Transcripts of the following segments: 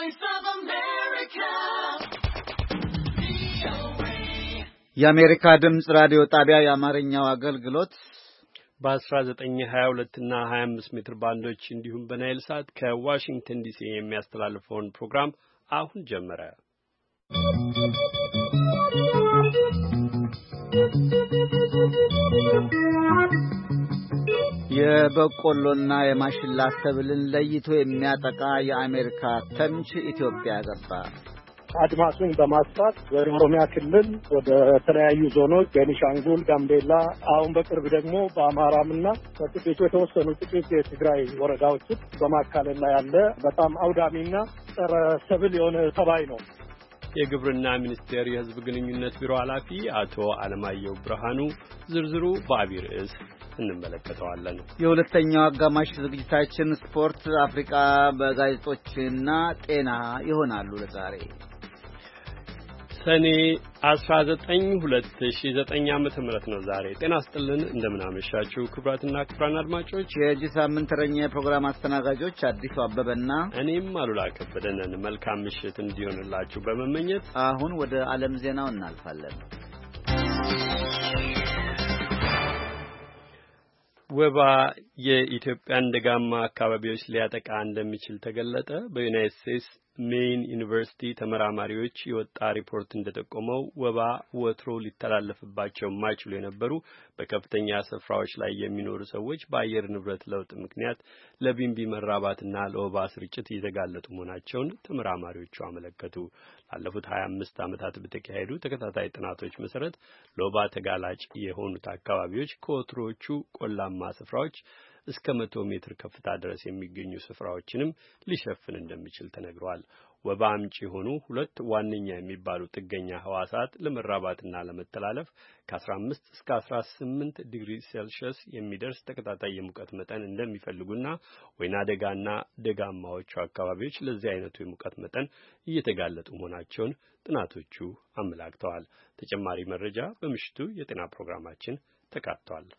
Voice of America. የአሜሪካ ድምጽ ራዲዮ ጣቢያ የአማርኛው አገልግሎት በ1922 እና 25 ሜትር ባንዶች እንዲሁም በናይል ሳት ከዋሽንግተን ዲሲ የሚያስተላልፈውን ፕሮግራም አሁን ጀመረ። የበቆሎና የማሽላ ሰብልን ለይቶ የሚያጠቃ የአሜሪካ ተምች ኢትዮጵያ ገባ። አድማሱን በማስፋት ወደ ኦሮሚያ ክልል ወደ ተለያዩ ዞኖች ቤኒሻንጉል፣ ጋምቤላ አሁን በቅርብ ደግሞ በአማራምና በጥቂቱ የተወሰኑ ጥቂት የትግራይ ወረዳዎች በማካለል ላይ ያለ በጣም አውዳሚና ጸረ ሰብል የሆነ ተባይ ነው። የግብርና ሚኒስቴር የሕዝብ ግንኙነት ቢሮ ኃላፊ አቶ አለማየሁ ብርሃኑ ዝርዝሩ በአብይ ርዕስ እንመለከተዋለን። የሁለተኛው አጋማሽ ዝግጅታችን ስፖርት፣ አፍሪካ በጋዜጦችና ጤና ይሆናሉ። ለዛሬ ሰኔ 19 2009 ዓመተ ምህረት ነው። ዛሬ ጤና ይስጥልን፣ እንደምን አመሻችሁ ክቡራትና ክቡራን አድማጮች። የዚህ ሳምንት ተረኛ የፕሮግራም አስተናጋጆች አዲሱ አበበና እኔም አሉላ ከበደ ነን። መልካም ምሽት እንዲሆንላችሁ በመመኘት አሁን ወደ ዓለም ዜናው እናልፋለን። ወባ የኢትዮጵያን ደጋማ አካባቢዎች ሊያጠቃ እንደሚችል ተገለጠ። በዩናይትድ ስቴትስ ሜይን ዩኒቨርሲቲ ተመራማሪዎች የወጣ ሪፖርት እንደጠቆመው ወባ ወትሮ ሊተላለፍባቸው የማይችሉ የነበሩ በከፍተኛ ስፍራዎች ላይ የሚኖሩ ሰዎች በአየር ንብረት ለውጥ ምክንያት ለቢንቢ መራባትና ለወባ ስርጭት እየተጋለጡ መሆናቸውን ተመራማሪዎቹ አመለከቱ። ላለፉት 25 ዓመታት በተካሄዱ ተከታታይ ጥናቶች መሰረት ለወባ ተጋላጭ የሆኑት አካባቢዎች ከወትሮዎቹ ቆላማ ስፍራዎች እስከ 100 ሜትር ከፍታ ድረስ የሚገኙ ስፍራዎችንም ሊሸፍን እንደሚችል ተነግሯል። ወባ አምጪ የሆኑ ሁለት ዋነኛ የሚባሉ ጥገኛ ህዋሳት ለመራባትና ለመተላለፍ ከ15 እስከ 18 ዲግሪ ሴልሺየስ የሚደርስ ተከታታይ የሙቀት መጠን እንደሚፈልጉና ወይና ደጋና ደጋማዎቹ አካባቢዎች ለዚህ አይነቱ የሙቀት መጠን እየተጋለጡ መሆናቸውን ጥናቶቹ አመላክተዋል። ተጨማሪ መረጃ በምሽቱ የጤና ፕሮግራማችን ተካቷል።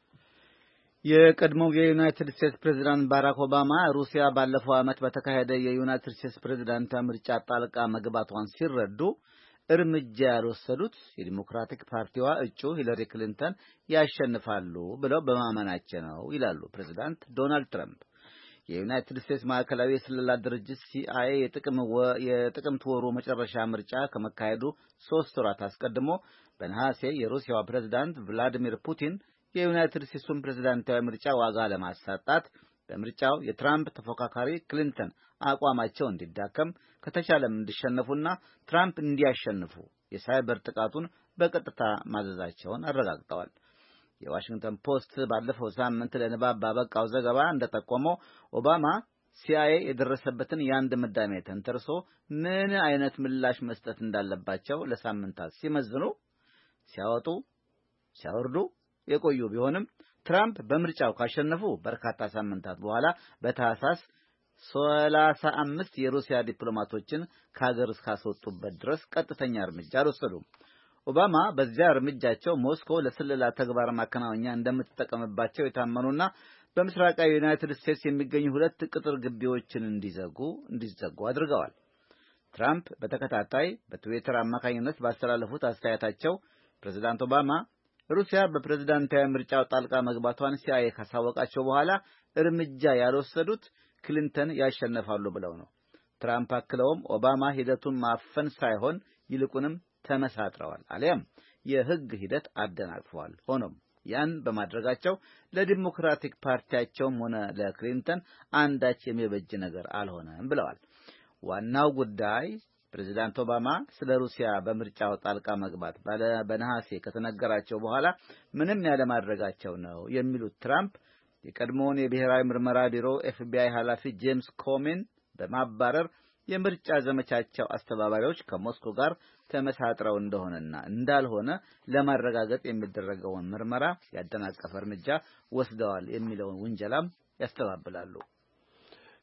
የቀድሞው የዩናይትድ ስቴትስ ፕሬዝዳንት ባራክ ኦባማ ሩሲያ ባለፈው ዓመት በተካሄደ የዩናይትድ ስቴትስ ፕሬዝዳንታዊ ምርጫ ጣልቃ መግባቷን ሲረዱ እርምጃ ያልወሰዱት የዲሞክራቲክ ፓርቲዋ እጩ ሂለሪ ክሊንተን ያሸንፋሉ ብለው በማመናቸው ነው ይላሉ ፕሬዝዳንት ዶናልድ ትራምፕ። የዩናይትድ ስቴትስ ማዕከላዊ የስለላ ድርጅት ሲአይኤ የጥቅምት ወሩ መጨረሻ ምርጫ ከመካሄዱ 3 ወራት አስቀድሞ በነሐሴ የሩሲያው ፕሬዝዳንት ቭላዲሚር ፑቲን የዩናይትድ ስቴትስን ፕሬዝዳንታዊ ምርጫ ዋጋ ለማሳጣት በምርጫው የትራምፕ ተፎካካሪ ክሊንተን አቋማቸው እንዲዳከም ከተቻለም እንዲሸነፉና ትራምፕ እንዲያሸንፉ የሳይበር ጥቃቱን በቀጥታ ማዘዛቸውን አረጋግጠዋል። የዋሽንግተን ፖስት ባለፈው ሳምንት ለንባብ ባበቃው ዘገባ እንደጠቆመው ኦባማ ሲአይኤ የደረሰበትን የአንድ ምዳሜ ተንተርሶ ምን አይነት ምላሽ መስጠት እንዳለባቸው ለሳምንታት ሲመዝኑ ሲያወጡ ሲያወርዱ የቆዩ ቢሆንም ትራምፕ በምርጫው ካሸነፉ በርካታ ሳምንታት በኋላ በታህሳስ 35 የሩሲያ ዲፕሎማቶችን ከሀገር እስካስወጡበት ድረስ ቀጥተኛ እርምጃ አልወሰዱም። ኦባማ በዚያ እርምጃቸው ሞስኮ ለስለላ ተግባር ማከናወኛ እንደምትጠቀምባቸው የታመኑና በምስራቃዊ ዩናይትድ ስቴትስ የሚገኙ 2 ቅጥር ግቢዎችን እንዲዘጉ አድርገዋል። ትራምፕ በተከታታይ በትዊተር አማካኝነት ባስተላለፉት አስተያየታቸው ፕሬዝዳንት ኦባማ ሩሲያ በፕሬዝዳንታዊ ምርጫው ጣልቃ መግባቷን ሲአይኤ ካሳወቃቸው በኋላ እርምጃ ያልወሰዱት ክሊንተን ያሸነፋሉ ብለው ነው። ትራምፕ አክለውም ኦባማ ሂደቱን ማፈን ሳይሆን ይልቁንም ተመሳጥረዋል አሊያም የሕግ ሂደት አደናቅፈዋል። ሆኖም ያን በማድረጋቸው ለዲሞክራቲክ ፓርቲያቸውም ሆነ ለክሊንተን አንዳች የሚበጅ ነገር አልሆነም ብለዋል። ዋናው ጉዳይ ፕሬዝዳንት ኦባማ ስለ ሩሲያ በምርጫው ጣልቃ መግባት በነሐሴ ከተነገራቸው በኋላ ምንም ያለማድረጋቸው ነው የሚሉት ትራምፕ የቀድሞውን የብሔራዊ ምርመራ ቢሮ ኤፍቢአይ ኃላፊ ጄምስ ኮሚን በማባረር የምርጫ ዘመቻቸው አስተባባሪዎች ከሞስኮ ጋር ተመሳጥረው እንደሆነና እንዳልሆነ ለማረጋገጥ የሚደረገውን ምርመራ ያደናቀፈ እርምጃ ወስደዋል የሚለውን ውንጀላም ያስተባብላሉ።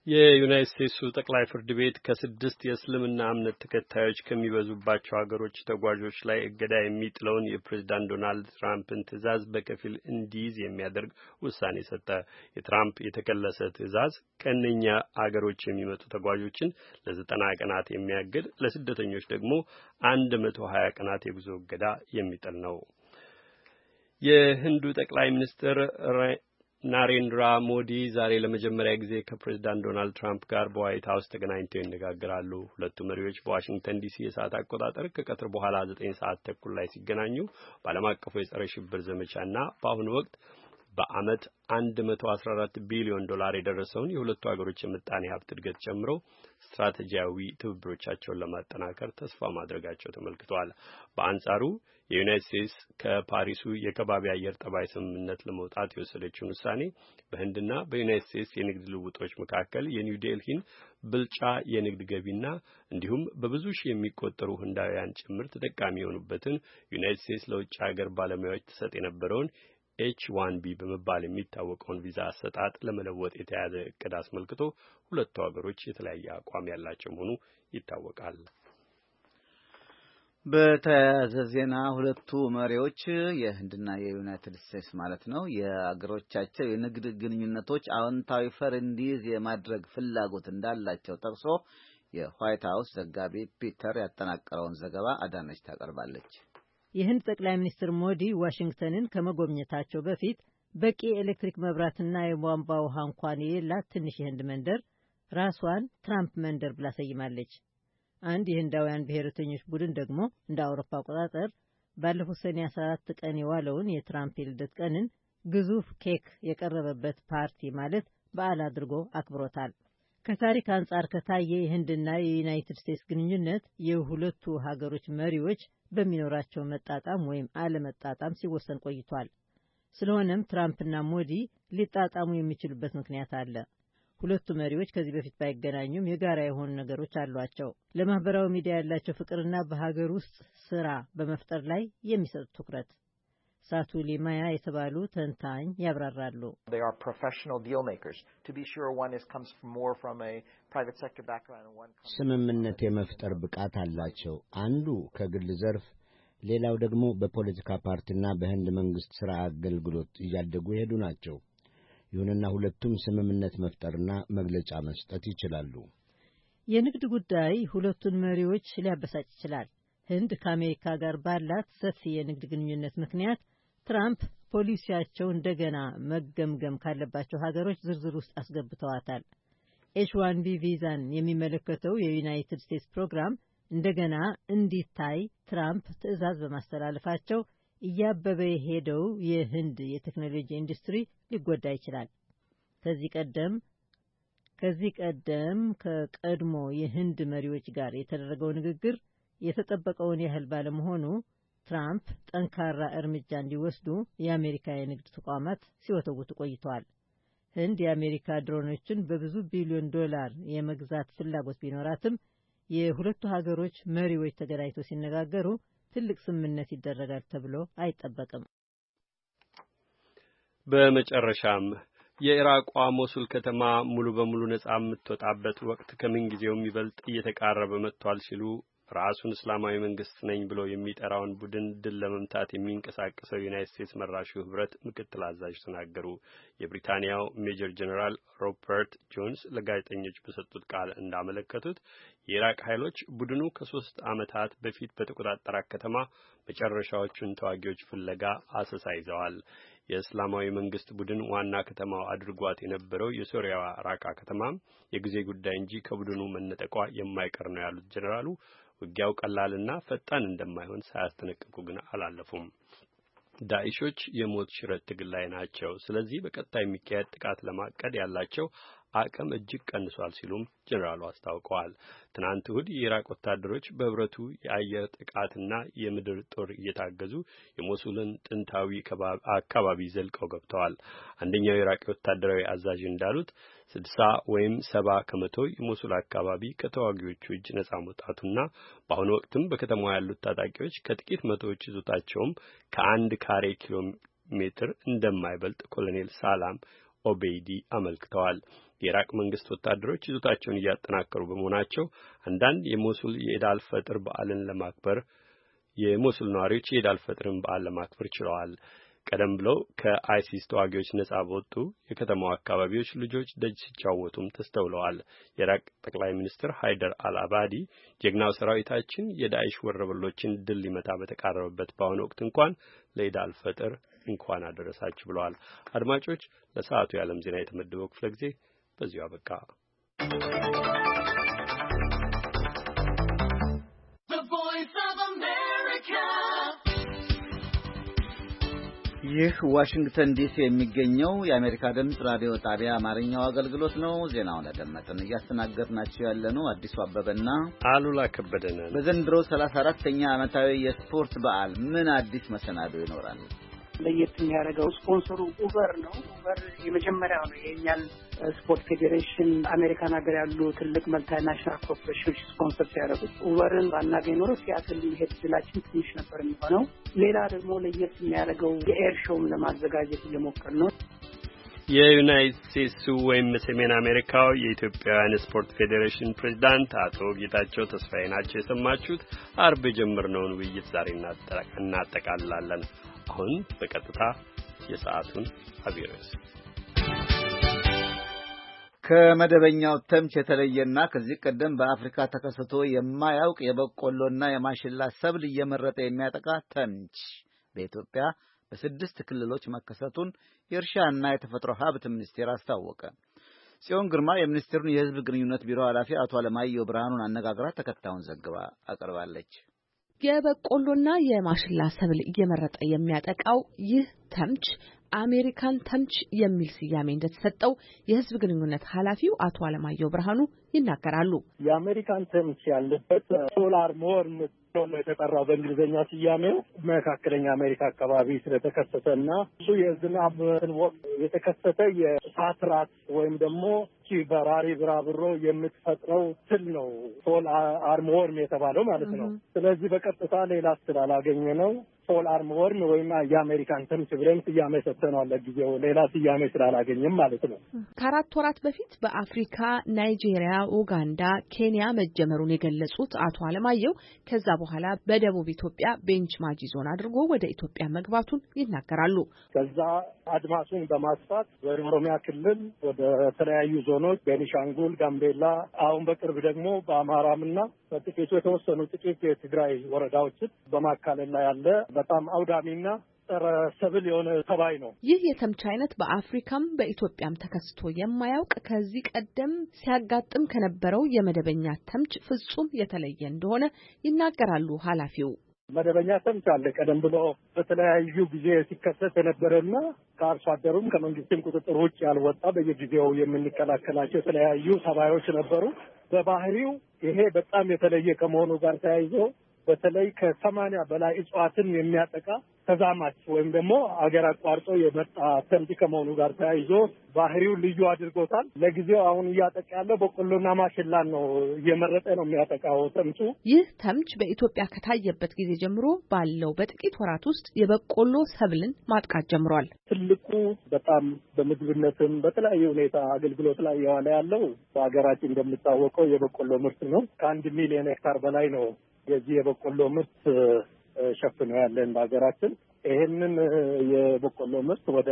የዩናይትድ ስቴትሱ ጠቅላይ ፍርድ ቤት ከ6 የእስልምና እምነት ተከታዮች ከሚበዙባቸው ሀገሮች ተጓዦች ላይ እገዳ የሚጥለውን የፕሬዝዳንት ዶናልድ ትራምፕን ትዕዛዝ በከፊል እንዲይዝ የሚያደርግ ውሳኔ ሰጠ። የትራምፕ የተከለሰ ትዕዛዝ ከእነኛ አገሮች የሚመጡ ተጓዦችን ለ90 ቀናት የሚያግድ፣ ለስደተኞች ደግሞ 120 ቀናት የጉዞ እገዳ የሚጥል ነው። የህንዱ ጠቅላይ ሚኒስትር ናሬንድራ ሞዲ ዛሬ ለመጀመሪያ ጊዜ ከፕሬዝዳንት ዶናልድ ትራምፕ ጋር በዋይት ሀውስ ተገናኝተው ይነጋገራሉ። ሁለቱ መሪዎች በዋሽንግተን ዲሲ የሰዓት አቆጣጠር ከቀትር በኋላ 9 ሰዓት ተኩል ላይ ሲገናኙ በዓለም አቀፉ የጸረ ሽብር ዘመቻና በአሁኑ ወቅት በዓመት 114 ቢሊዮን ዶላር የደረሰውን የሁለቱ ሀገሮች የምጣኔ ሀብት እድገት ጨምሮ ስትራቴጂያዊ ትብብሮቻቸውን ለማጠናከር ተስፋ ማድረጋቸው ተመልክቷል። በአንጻሩ የዩናይትድ ስቴትስ ከፓሪሱ የከባቢ አየር ጠባይ ስምምነት ለመውጣት የወሰደችውን ውሳኔ በህንድና በዩናይትድ ስቴትስ የንግድ ልውጦች መካከል የኒው ዴልሂን ብልጫ የንግድ ገቢና እንዲሁም በብዙ ሺህ የሚቆጠሩ ህንዳውያን ጭምር ተጠቃሚ የሆኑበትን ዩናይትድ ስቴትስ ለውጭ ሀገር ባለሙያዎች ትሰጥ የነበረውን H1B በመባል የሚታወቀውን ቪዛ አሰጣጥ ለመለወጥ የተያዘ እቅድ አስመልክቶ ሁለቱ ሀገሮች የተለያየ አቋም ያላቸው መሆኑ ይታወቃል። በተያያዘ ዜና ሁለቱ መሪዎች የህንድና የዩናይትድ ስቴትስ ማለት ነው የአገሮቻቸው የንግድ ግንኙነቶች አዎንታዊ ፈር እንዲይዝ የማድረግ ፍላጎት እንዳላቸው ጠቅሶ የዋይት ሀውስ ዘጋቢ ፒተር ያጠናቀረውን ዘገባ አዳነች ታቀርባለች። የህንድ ጠቅላይ ሚኒስትር ሞዲ ዋሽንግተንን ከመጎብኘታቸው በፊት በቂ የኤሌክትሪክ መብራትና የቧንቧ ውሃ እንኳን የሌላት ትንሽ የህንድ መንደር ራሷን ትራምፕ መንደር ብላ ሰይማለች። አንድ የህንዳውያን ብሔረተኞች ቡድን ደግሞ እንደ አውሮፓ አቆጣጠር ባለፈው ሰኔ 14 ቀን የዋለውን የትራምፕ የልደት ቀንን ግዙፍ ኬክ የቀረበበት ፓርቲ ማለት በዓል አድርጎ አክብሮታል። ከታሪክ አንጻር ከታየ የህንድና የዩናይትድ ስቴትስ ግንኙነት የሁለቱ ሀገሮች መሪዎች በሚኖራቸው መጣጣም ወይም አለመጣጣም ሲወሰን ቆይቷል። ስለሆነም ትራምፕና ሞዲ ሊጣጣሙ የሚችሉበት ምክንያት አለ። ሁለቱ መሪዎች ከዚህ በፊት ባይገናኙም የጋራ የሆኑ ነገሮች አሏቸው። ለማህበራዊ ሚዲያ ያላቸው ፍቅርና በሀገር ውስጥ ስራ በመፍጠር ላይ የሚሰጡት ትኩረት ሳቱ ሊማያ የተባሉ ተንታኝ ያብራራሉ። ስምምነት የመፍጠር ብቃት አላቸው። አንዱ ከግል ዘርፍ፣ ሌላው ደግሞ በፖለቲካ ፓርቲና በህንድ መንግስት ሥራ አገልግሎት እያደጉ የሄዱ ናቸው። ይሁንና ሁለቱም ስምምነት መፍጠርና መግለጫ መስጠት ይችላሉ። የንግድ ጉዳይ ሁለቱን መሪዎች ሊያበሳጭ ይችላል። ህንድ ከአሜሪካ ጋር ባላት ሰፊ የንግድ ግንኙነት ምክንያት ትራምፕ ፖሊሲያቸው እንደገና መገምገም ካለባቸው ሀገሮች ዝርዝር ውስጥ አስገብተዋታል። H1B ቪዛን የሚመለከተው የዩናይትድ ስቴትስ ፕሮግራም እንደገና እንዲታይ ትራምፕ ትዕዛዝ በማስተላለፋቸው እያበበ የሄደው የህንድ የቴክኖሎጂ ኢንዱስትሪ ሊጎዳ ይችላል። ከዚህ ቀደም ከቀድሞ የህንድ መሪዎች ጋር የተደረገው ንግግር የተጠበቀውን ያህል ባለመሆኑ ትራምፕ ጠንካራ እርምጃ እንዲወስዱ የአሜሪካ የንግድ ተቋማት ሲወተውቱ ቆይተዋል። ህንድ የአሜሪካ ድሮኖችን በብዙ ቢሊዮን ዶላር የመግዛት ፍላጎት ቢኖራትም የሁለቱ ሀገሮች መሪዎች ተገናኝተው ሲነጋገሩ ትልቅ ስምምነት ይደረጋል ተብሎ አይጠበቅም። በመጨረሻም የኢራቋ ሞሱል ከተማ ሙሉ በሙሉ ነጻ የምትወጣበት ወቅት ከምንጊዜውም ይበልጥ እየተቃረበ መጥቷል ሲሉ ራሱን እስላማዊ መንግስት ነኝ ብሎ የሚጠራውን ቡድን ድል ለመምታት የሚንቀሳቀሰው ዩናይትድ ስቴትስ መራሹ ህብረት ምክትል አዛዥ ተናገሩ። የብሪታንያው ሜጀር ጀነራል ሮበርት ጆንስ ለጋዜጠኞች በሰጡት ቃል እንዳመለከቱት የኢራቅ ኃይሎች ቡድኑ ከ3 ዓመታት በፊት በተቆጣጠራት ከተማ መጨረሻዎቹን ተዋጊዎች ፍለጋ አሰሳ ይዘዋል። የእስላማዊ መንግስት ቡድን ዋና ከተማው አድርጓት የነበረው የሶሪያዋ ራቃ ከተማም የጊዜ ጉዳይ እንጂ ከቡድኑ መነጠቋ የማይቀር ነው ያሉት ጀነራሉ ውጊያው ቀላልና ፈጣን እንደማይሆን ሳያስጠነቅቁ ግን አላለፉም። ዳኢሾች የሞት ሽረት ትግል ላይ ናቸው። ስለዚህ በቀጥታ የሚካሄድ ጥቃት ለማቀድ ያላቸው አቅም እጅግ ቀንሷል ሲሉም ጀነራሉ አስታውቀዋል። ትናንት እሁድ የኢራቅ ወታደሮች በህብረቱ የአየር ጥቃትና የምድር ጦር እየታገዙ የሞሱልን ጥንታዊ አካባቢ ዘልቀው ገብተዋል። አንደኛው የኢራቅ ወታደራዊ አዛዥ እንዳሉት 60 ወይም 70 ከመቶ የሞሱል አካባቢ ከተዋጊዎቹ እጅ ነጻ መውጣቱና በአሁኑ ወቅትም በከተማዋ ያሉት ታጣቂዎች ከጥቂት መቶዎች ይዞታቸውም ከ1 ካሬ ኪሎ ሜትር እንደማይበልጥ ኮሎኔል ሳላም ኦቤይዲ አመልክተዋል። የኢራቅ መንግስት ወታደሮች ይዞታቸውን እያጠናከሩ በመሆናቸው አንዳንድ የሞሱል የኢዳል ፈጥር በዓልን ለማክበር የሞሱል ነዋሪዎች የኢዳል ፈጥርን በዓል ለማክበር ችለዋል። ቀደም ብለው ከአይሲስ ተዋጊዎች ነጻ በወጡ የከተማው አካባቢዎች ልጆች ደጅ ሲጫወቱም ተስተውለዋል። የኢራቅ ጠቅላይ ሚኒስትር ሃይደር አልአባዲ ጀግናው ሰራዊታችን የዳኢሽ ወረበሎችን ድል ሊመታ በተቃረበበት በአሁኑ ወቅት እንኳን ለኢዳል ፈጥር እንኳን አደረሳችሁ ብለዋል። አድማጮች፣ ለሰዓቱ የዓለም ዜና የተመደበው ክፍለ ጊዜ በዚሁ አበቃ። ይህ ዋሽንግተን ዲሲ የሚገኘው የአሜሪካ ድምፅ ራዲዮ ጣቢያ አማርኛው አገልግሎት ነው። ዜናውን አደመጥን። እያስተናገድናችሁ ያለነው አዲሱ አበበና አሉላ ከበደን። በዘንድሮ 34ኛ ዓመታዊ የስፖርት በዓል ምን አዲስ መሰናዶ ይኖራል? ለየት የሚያደርገው ስፖንሰሩ ኡበር ነው። ኡበር የመጀመሪያው ነው የኛን ስፖርት ፌዴሬሽን አሜሪካን ሀገር ያሉ ትልቅ መልቲናሽናል ኮርፖሬሽኖች ስፖንሰር ሲያደርጉ ኡበርን ባናገኝ ኖሮ ሲያትል ሊሄድ ይችላል ትንሽ ነበር የሚሆነው። ሌላ ደግሞ ለየት የሚያደርገው የኤር ሾውን ለማዘጋጀት እየሞከር ነው። የዩናይትድ ስቴትስ ወይም ሰሜን አሜሪካው የኢትዮጵያውያን ስፖርት ፌዴሬሽን ፕሬዝዳንት አቶ ጌታቸው ተስፋዬ ናቸው የሰማችሁት። አርብ የጀመርነውን ውይይት ዛሬ እናጠቃልላለን። አሁን በቀጥታ የሰዓቱን አብዮስ ከመደበኛው ተምች የተለየና ከዚህ ቀደም በአፍሪካ ተከስቶ የማያውቅ የበቆሎና የማሽላ ሰብል እየመረጠ የሚያጠቃ ተምች በኢትዮጵያ በ6 ክልሎች መከሰቱን የእርሻና የተፈጥሮ ሀብት ሚኒስቴር አስታወቀ። ጽዮን ግርማ የሚኒስቴሩን የሕዝብ ግንኙነት ቢሮ ኃላፊ አቶ አለማየሁ ብርሃኑን አነጋግራ ተከታዩን ዘገባ አቀርባለች። የበቆሎና የማሽላ ሰብል እየመረጠ የሚያጠቃው ይህ ተምች አሜሪካን ተምች የሚል ስያሜ እንደተሰጠው የሕዝብ ግንኙነት ኃላፊው አቶ አለማየሁ ብርሃኑ ይናገራሉ። የአሜሪካን ተምች ያለበት ሶላር ሞርም ነው የተጠራው በእንግሊዝኛ ስያሜው። መካከለኛ አሜሪካ አካባቢ ስለተከሰተና እሱ የዝናብ ወቅት የተከሰተ የእሳት ራት ወይም ደግሞ በራሪ ብራብሮ የምትፈጥረው ትል ነው ሶል አርምወርም የተባለው ማለት ነው። ስለዚህ በቀጥታ ሌላ ስላላገኘ ነው ሶል አርምወርም ወይም የአሜሪካን ተምች ብለን ስያሜ ሰጥተነዋል። ለጊዜው ሌላ ስያሜ ስላላገኘም ማለት ነው። ከ4 ወራት በፊት በአፍሪካ ናይጄሪያ፣ ኡጋንዳ፣ ኬንያ መጀመሩን የገለጹት አቶ አለማየሁ ከዛ በኋላ በደቡብ ኢትዮጵያ ቤንች ማጂ ዞን አድርጎ ወደ ኢትዮጵያ መግባቱን ይናገራሉ። ከዛ አድማሱን በማስፋት ወደ ኦሮሚያ ክልል ወደ ተለያዩ ዞኖች ቤኒሻንጉል፣ ጋምቤላ አሁን በቅርብ ደግሞ በአማራምና በጥቂቱ የተወሰኑ ጥቂት የትግራይ ወረዳዎችን በማካለል ላይ ያለ በጣም አውዳሚና ጸረ ሰብል የሆነ ተባይ ነው። ይህ የተምች አይነት በአፍሪካም በኢትዮጵያም ተከስቶ የማያውቅ ከዚህ ቀደም ሲያጋጥም ከነበረው የመደበኛ ተምች ፍጹም የተለየ እንደሆነ ይናገራሉ ኃላፊው። መደበኛ ተምች አለ ቀደም ብሎ በተለያዩ ጊዜ ሲከሰት የነበረና ከአርሶ አደሩም ከመንግስትም ቁጥጥር ውጭ ያልወጣ በየጊዜው የምንከላከላቸው የተለያዩ ተባዮች ነበሩ። በባህሪው ይሄ በጣም የተለየ ከመሆኑ ጋር ተያይዞ በተለይ ከ80 በላይ እጽዋትን የሚያጠቃ ተዛማች ወይም ደግሞ አገር አቋርጦ የመጣ ተምች ከመሆኑ ጋር ተያይዞ ባህሪው ልዩ አድርጎታል። ለጊዜው አሁን እያጠቃ ያለው በቆሎና ማሽላን ነው እየመረጠ ነው የሚያጠቃው ተምቹ። ይህ ተምች በኢትዮጵያ ከታየበት ጊዜ ጀምሮ ባለው በጥቂት ወራት ውስጥ የበቆሎ ሰብልን ማጥቃት ጀምሯል። ትልቁ በጣም በምግብነትም በተለያየ ሁኔታ አገልግሎት ላይ የዋለ ያለው በሀገራችን እንደሚታወቀው የበቆሎ ምርት ነው። ከ1 ሚሊዮን ሄክታር በላይ ነው የዚህ የበቆሎ ምርት ሸፍነው ያለን በሀገራችን። ይሄንን የበቆሎ ምርት ወደ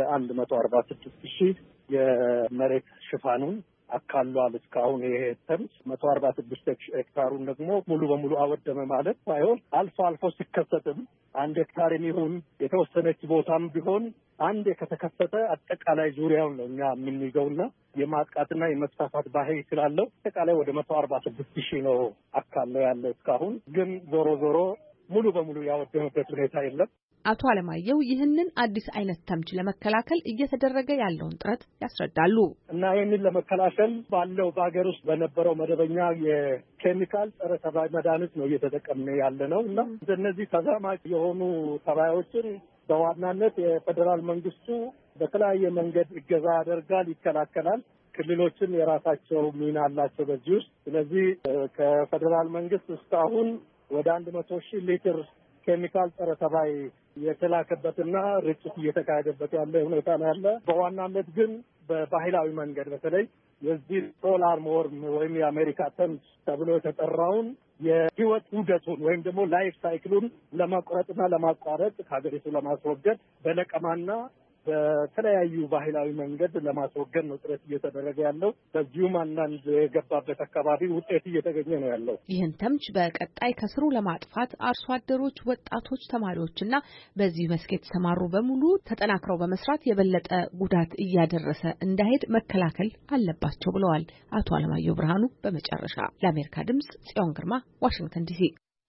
146,000 የመሬት ሽፋኑን አካሏል። እስካሁን ይሄ ተምች 146 ሄክታሩን ደግሞ ሙሉ በሙሉ አወደመ ማለት ሳይሆን አልፎ አልፎ ሲከሰትም 1 ሄክታር የሚሆን የተወሰነች ቦታም ቢሆን አንድ ከተከሰተ አጠቃላይ ዙሪያውን ነው እኛ የምንይዘውና የማጥቃትና የመስፋፋት ባህሪ ስላለው አጠቃላይ ወደ 146,000 ነው አካለው ያለው። እስካሁን ግን ዞሮ ዞሮ ሙሉ በሙሉ ያወደመበት ሁኔታ የለም። አቶ አለማየሁ ይህንን አዲስ አይነት ተምች ለመከላከል እየተደረገ ያለውን ጥረት ያስረዳሉ። እና ይህንን ለመከላከል ባለው በሀገር ውስጥ በነበረው መደበኛ የኬሚካል ጸረ ተባይ መድኃኒት ነው እየተጠቀምን ያለ ነው እና እነዚህ ተዛማች የሆኑ ተባዮችን በዋናነት የፌዴራል መንግስቱ በተለያየ መንገድ እገዛ ያደርጋል፣ ይከላከላል። ክልሎችን የራሳቸው ሚና አላቸው በዚህ ውስጥ። ስለዚህ ከፌዴራል መንግስት እስካሁን ወደ 100,000 ሊትር ኬሚካል ጸረ ተባይ የተላከበትና ርጭት እየተካሄደበት ያለ ሁኔታ ነው ያለ። በዋናነት ግን በባህላዊ መንገድ በተለይ የዚህ ሶላር ሞርም ወይም የአሜሪካ ተምች ተብሎ የተጠራውን የህይወት ዑደቱን ወይም ደግሞ ላይፍ ሳይክሉን ለማቋረጥና ለማቋረጥ ከሀገሪቱ ለማስወገድ በለቀማና በተለያዩ ባህላዊ መንገድ ለማስወገድ ነው ጥረት እየተደረገ ያለው። በዚሁም አንዳንድ የገባበት አካባቢ ውጤት እየተገኘ ነው ያለው። ይህን ተምች በቀጣይ ከስሩ ለማጥፋት አርሶ አደሮች፣ ወጣቶች፣ ተማሪዎችና በዚህ መስክ የተሰማሩ በሙሉ ተጠናክረው በመስራት የበለጠ ጉዳት እያደረሰ እንዳይሄድ መከላከል አለባቸው ብለዋል አቶ አለማየሁ ብርሃኑ። በመጨረሻ ለአሜሪካ ድምጽ ጽዮን ግርማ ዋሽንግተን ዲሲ።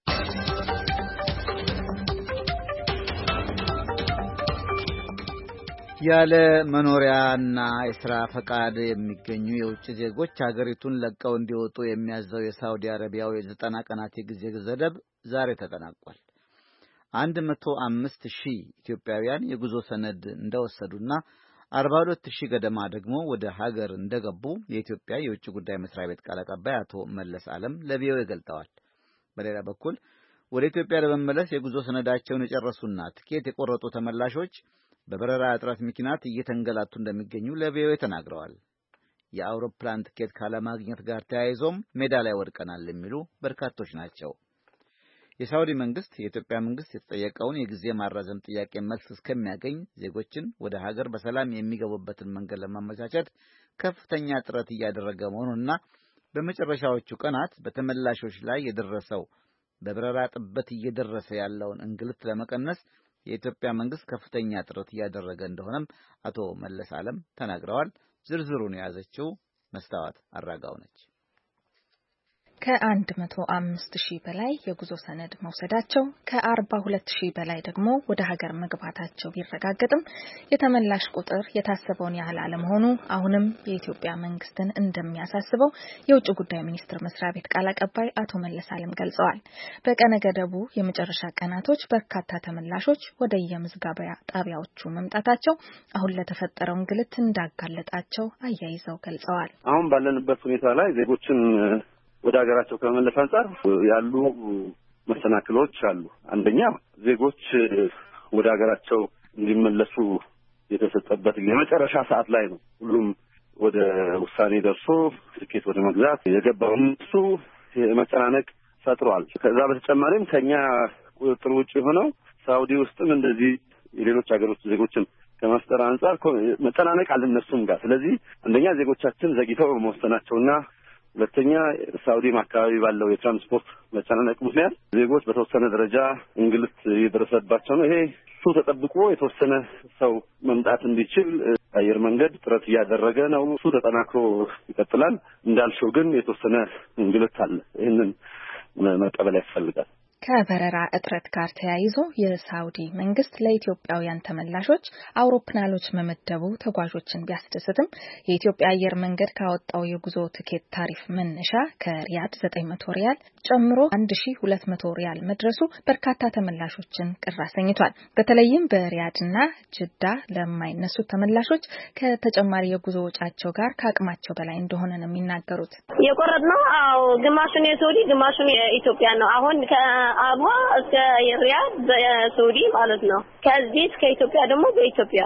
ያለ መኖሪያና የሥራ ፈቃድ የሚገኙ የውጭ ዜጎች ሀገሪቱን ለቀው እንዲወጡ የሚያዘው የሳውዲ አረቢያው የ90 ቀናት የጊዜ ገደብ ዛሬ ተጠናቋል። 105,000 ኢትዮጵያውያን የጉዞ ሰነድ እንደወሰዱና 42,000 ገደማ ደግሞ ወደ ሀገር እንደገቡ የኢትዮጵያ የውጭ ጉዳይ መስሪያ ቤት ቃል አቀባይ አቶ መለስ ዓለም ለቪኦኤ ገልጠዋል። በሌላ በኩል ወደ ኢትዮጵያ ለመመለስ የጉዞ ሰነዳቸውን የጨረሱና ትኬት የቆረጡ ተመላሾች በበረራ እጥረት ምክንያት እየተንገላቱ እንደሚገኙ ለቪኦኤ ተናግረዋል። የአውሮፕላን ትኬት ካለማግኘት ጋር ተያይዞም ሜዳ ላይ ወድቀናል የሚሉ በርካቶች ናቸው። የሳውዲ መንግስት የኢትዮጵያ መንግስት የተጠየቀውን የጊዜ ማራዘም ጥያቄ መልስ እስከሚያገኝ ዜጎችን ወደ ሀገር በሰላም የሚገቡበትን መንገድ ለማመቻቸት ከፍተኛ ጥረት እያደረገ መሆኑንና በመጨረሻዎቹ ቀናት በተመላሾች ላይ የደረሰው በበረራ ጥበት እየደረሰ ያለውን እንግልት ለመቀነስ የኢትዮጵያ መንግስት ከፍተኛ ጥረት እያደረገ እንደሆነም አቶ መለስ ዓለም ተናግረዋል። ዝርዝሩን የያዘችው መስታወት አራጋው ነች። ከ105,000 በላይ የጉዞ ሰነድ መውሰዳቸው ከ42,000 በላይ ደግሞ ወደ ሀገር መግባታቸው ቢረጋገጥም የተመላሽ ቁጥር የታሰበውን ያህል አለመሆኑ አሁንም የኢትዮጵያ መንግስትን እንደሚያሳስበው የውጭ ጉዳይ ሚኒስቴር መስሪያ ቤት ቃል አቀባይ አቶ መለስ ዓለም ገልጸዋል። በቀነ ገደቡ የመጨረሻ ቀናቶች በርካታ ተመላሾች ወደ የምዝገባ ጣቢያዎቹ መምጣታቸው አሁን ለተፈጠረው እንግልት እንዳጋለጣቸው አያይዘው ገልጸዋል። አሁን ባለንበት ሁኔታ ላይ ዜጎችን ወደ ሀገራቸው ከመመለስ አንጻር ያሉ መሰናክሎች አሉ። አንደኛ ዜጎች ወደ ሀገራቸው እንዲመለሱ የተሰጠበት የመጨረሻ ሰዓት ላይ ነው። ሁሉም ወደ ውሳኔ ደርሶ ትኬት ወደ መግዛት የገባውን እሱ መጨናነቅ ፈጥሯል። ከዛ በተጨማሪም ከኛ ቁጥጥር ውጭ ሆነው ሳውዲ ውስጥም እንደዚህ የሌሎች ሀገሮች ዜጎችን ከመፍጠር አንጻር መጨናነቅ አለ እነሱም ጋር። ስለዚህ አንደኛ ዜጎቻችን ዘግይተው በመወሰናቸውና ሁለተኛ ሳውዲም አካባቢ ባለው የትራንስፖርት መጨናነቅ ምክንያት ዜጎች በተወሰነ ደረጃ እንግልት እየደረሰባቸው ነው። ይሄ እሱ ተጠብቆ የተወሰነ ሰው መምጣት እንዲችል አየር መንገድ ጥረት እያደረገ ነው። እሱ ተጠናክሮ ይቀጥላል። እንዳልሽው ግን የተወሰነ እንግልት አለ። ይህንን መቀበል ያስፈልጋል። ከበረራ እጥረት ጋር ተያይዞ የሳውዲ መንግስት ለኢትዮጵያውያን ተመላሾች አውሮፕላኖች መመደቡ ተጓዦችን ቢያስደስትም የኢትዮጵያ አየር መንገድ ካወጣው የጉዞ ትኬት ታሪፍ መነሻ ከሪያድ 900 ሪያል ጨምሮ 1200 ሪያል መድረሱ በርካታ ተመላሾችን ቅር አሰኝቷል። በተለይም በሪያድና ጅዳ ለማይነሱ ተመላሾች ከተጨማሪ የጉዞ ወጫቸው ጋር ከአቅማቸው በላይ እንደሆነ ነው የሚናገሩት። የቆረጥነው ግማሹን የሳውዲ ግማሹን የኢትዮጵያ ነው። አሁን አባ እስከ ሪያድ በሳውዲ ማለት ነው። ከዚህ እስከ ኢትዮጵያ ደግሞ በኢትዮጵያ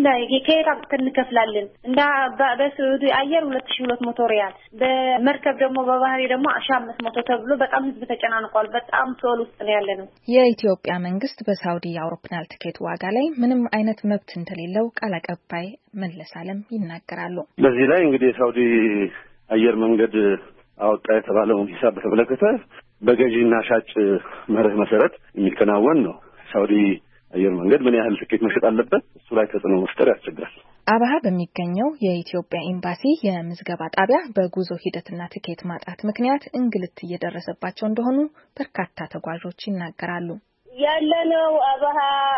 ከየት እንከፍላለን? እንዳ በሳውዲ አየር 2200 ሪያል፣ በመርከብ ደግሞ በባህሪ ደግሞ 1500 ተብሎ በጣም ህዝብ ተጨናንቋል። በጣም ሶል ውስጥ ነው ያለነው። የኢትዮጵያ መንግስት በሳውዲ የአውሮፕላን ትኬት ዋጋ ላይ ምንም አይነት መብት እንደሌለው ቃል አቀባይ መለስ ዓለም ይናገራሉ። በዚህ ላይ እንግዲህ የሳውዲ አየር መንገድ አወጣ የተባለውን ሂሳብ በተመለከተ በገዢና ሻጭ መርህ መሰረት የሚከናወን ነው። ሳውዲ አየር መንገድ ምን ያህል ትኬት መሸጥ አለበት እሱ ላይ ተጽዕኖ መፍጠር ያስቸግራል። አባሃ በሚገኘው የኢትዮጵያ ኤምባሲ የምዝገባ ጣቢያ በጉዞ ሂደትና ትኬት ማጣት ምክንያት እንግልት እየደረሰባቸው እንደሆኑ በርካታ ተጓዦች ይናገራሉ። ያለነው አባሃ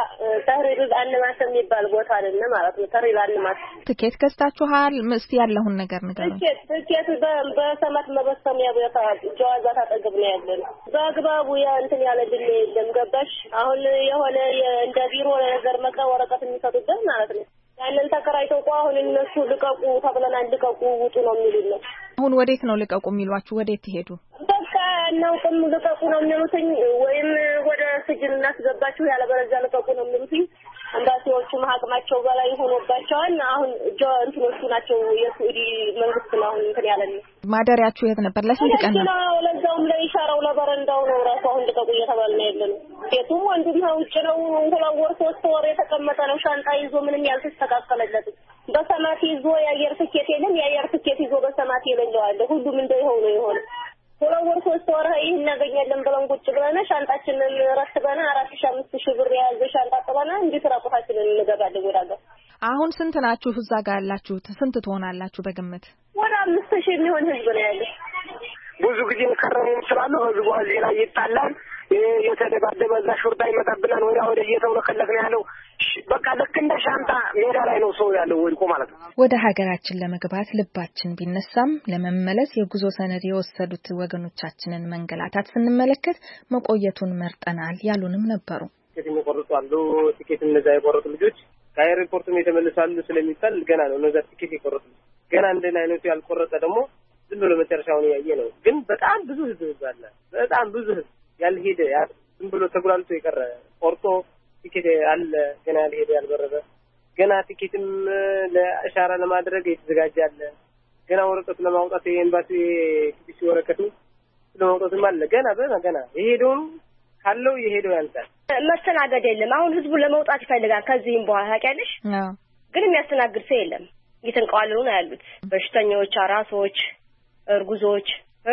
ተህሪር አንማስ የሚባል ቦታ አይደለ ማለት ነው። ተህሪር አንማስ ትኬት ገዝታችኋል? እስቲ ያለውን ነገር ንገሩኝ። ትኬት በሰማት መበሰሚያ ቦታ ጀዋዛት አጠገብ ነው ያለነው። በአግባቡ እንትን ያለ ድል የለም። ገባሽ? አሁን የሆነ እንደ ቢሮ ነገር መቅረ ወረቀት የሚሰጡበት ማለት ነው። ያንን ተከራይተው አሁን እነሱ ልቀቁ ተብለናል። ልቀቁ ውጡ ነው የሚሉት። አሁን ወዴት ነው ልቀቁ የሚሏችሁ? ወዴት ትሄዱ? በቃ እናውቅም ልቀቁ ነው የሚሉትኝ። ወይም ወደ ስጅን እናስገባችሁ ያለበለዚያ ለቀቁ ነው የሚሉት። ኤምባሲዎቹ አቅማቸው በላይ ሆኖባቸዋል። አሁን እንትኖቹ ናቸው የሳውዲ መንግስት ነው እንትን ያለን። ማደሪያችሁ የት ነበር? ለስንት ቀን ነው? ለዛውም ላይ ይሻራው ለበረንዳው ነው ራሱ አሁን ልቀቁ እየተባልን ያለን። ቤቱም ወንዱም ውጭ ነው። 2 ወር 3 ወር የተቀመጠ ነው። ሻንጣ ይዞ ምንም ያልተስተካከለለት በሰማት ይዞ የአየር ትኬት የለም። የአየር ትኬት ይዞ በሰማት ይለኛል። ሁሉም እንደሆነ ይሆን 2 ወር 3 ወር ይሄን እናገኛለን ብለን ቁጭ ብለን ሻንጣችንን ረስበና 4500 ብር ያዘ ሻንጣ ጥለና እንዴት ራቆታችንን እንገባለን ወዳጋ። አሁን ስንት ናችሁ እዛ ጋር ያላችሁት? ስንት ትሆናላችሁ በግምት? ወደ 5000 የሚሆን ህዝብ ነው ያለው። ብዙ ጊዜ ከረሙ ይችላል። ህዝቡ እዚህ ላይ ይጣላል። የተደባደበ እዛ ሹርጣ ይመጣብናል። ወደ እየተውለከለከ ያለው በቃ ልክ እንደ ሻንጣ ሜዳ ላይ ነው ሰው ያለው ወድቆ ማለት ነው። ወደ ሀገራችን ለመግባት ልባችን ቢነሳም ለመመለስ የጉዞ ሰነድ የወሰዱት ወገኖቻችንን መንገላታት ስንመለከት መቆየቱን መርጠናል ያሉንም ነበሩ። ቲኬት የሚቆርጡ አሉ። ቲኬት እነዛ የቆረጡ ልጆች ከኤርፖርትም የተመለሳሉ ስለሚባል ገና ነው እነዛ ቲኬት የቆረጡ። ገና እንደና አይነቱ ያልቆረጠ ደግሞ ዝም ብሎ መጨረሻውን ያየ ነው። ግን በጣም ብዙ ህዝብ አለ። በጣም ብዙ ህዝብ ያልሄደ ዝም ብሎ ተጉላልቶ የቀረ ቆርጦ ቲኬት አለ ገና ያልሄደ ያልበረረ ገና ቲኬትም ለኢሻራ ለማድረግ የተዘጋጀ አለ። ገና ወረቀት ለማውጣት የኤምባሲ ቲኬት ወረቀቱ ለማውጣትም አለ። ገና የሄደው ካለው የሄደው ያንሳል። መስተናገድ የለም። አሁን ህዝቡ ለመውጣት ይፈልጋል ከዚህም በኋላ ታውቂያለሽ። ግን የሚያስተናግድ ሰው የለም። እየተንቀዋለሉ ነው ያሉት በሽተኞች፣ አራሶች፣ እርጉዞች።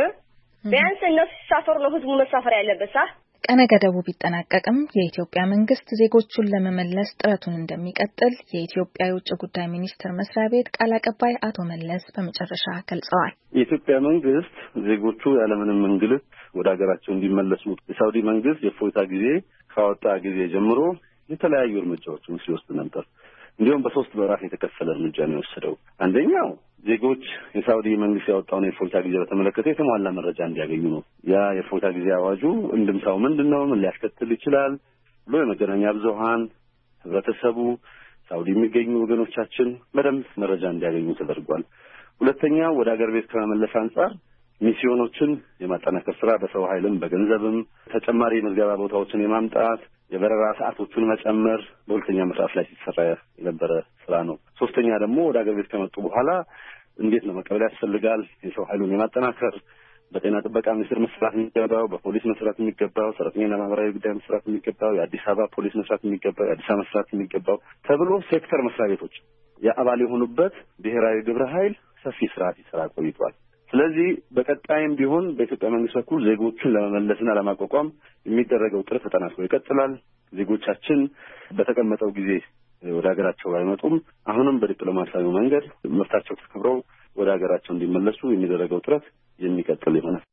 ቢያንስ እነሱ ሲሳፈሩ ነው ህዝቡ መሳፈር ያለበት። ቀነ ገደቡ ቢጠናቀቅም የኢትዮጵያ መንግስት ዜጎቹን ለመመለስ ጥረቱን እንደሚቀጥል የኢትዮጵያ የውጭ ጉዳይ ሚኒስቴር መስሪያ ቤት ቃል አቀባይ አቶ መለስ በመጨረሻ ገልጸዋል። የኢትዮጵያ መንግስት ዜጎቹ ያለምንም እንግልት ወደ ሀገራቸው እንዲመለሱ የሳውዲ መንግስት የፎይታ ጊዜ ካወጣ ጊዜ ጀምሮ የተለያዩ እርምጃዎችን ሲወስድ ነበር። እንዲሁም በ3 ምዕራፍ የተከፈለ እርምጃ ነው የወሰደው። አንደኛው ዜጎች የሳውዲ መንግስት ያወጣውን የፎይታ ጊዜ በተመለከተ የተሟላ መረጃ እንዲያገኙ ነው። ያ የፎይታ ጊዜ አዋጁ እንድምታው ምንድነው፣ ምን ሊያስከትል ይችላል ብሎ የመገናኛ ብዙሃን ህብረተሰቡ፣ ሳውዲ የሚገኙ ወገኖቻችን በደንብ መረጃ እንዲያገኙ ተደርጓል። ሁለተኛው ወደ ሀገር ቤት ከመመለስ አንጻር ሚስዮኖችን የማጠናከር ስራ በሰው ኃይልም በገንዘብም ተጨማሪ የምዝገባ ቦታዎችን የማምጣት የበረራ ሰዓቶችን መጨመር በሁለተኛ ምዕራፍ ላይ ሲሰራ የነበረ ስራ ነው። ሶስተኛ ደግሞ ወደ ሀገር ቤት ከመጡ በኋላ እንዴት ነው መቀበል ያስፈልጋል፣ የሰው ኃይሉን የማጠናከር በጤና ጥበቃ ሚኒስቴር መስራት የሚገባው፣ በፖሊስ መስራት የሚገባው፣ ሰራተኛና ማህበራዊ ጉዳይ መስራት የሚገባው፣ የአዲስ አበባ ፖሊስ መስራት የሚገባው፣ የአዲስ አበባ መስራት የሚገባው ተብሎ ሴክተር መስሪያ ቤቶች የአባል የሆኑበት ብሔራዊ ግብረ ኃይል ሰፊ ስራ ሲሰራ ቆይቷል። ስለዚህ በቀጣይም ቢሆን በኢትዮጵያ መንግስት በኩል ዜጎቹን ለመመለስና ለማቋቋም የሚደረገው ጥረት ተጠናክሮ ይቀጥላል። ዜጎቻችን በተቀመጠው ጊዜ ወደ ሀገራቸው ባይመጡም አሁንም በዲፕሎማሲያዊ መንገድ መብታቸው ተከብረው ወደ ሀገራቸው እንዲመለሱ የሚደረገው ጥረት የሚቀጥል ይሆናል።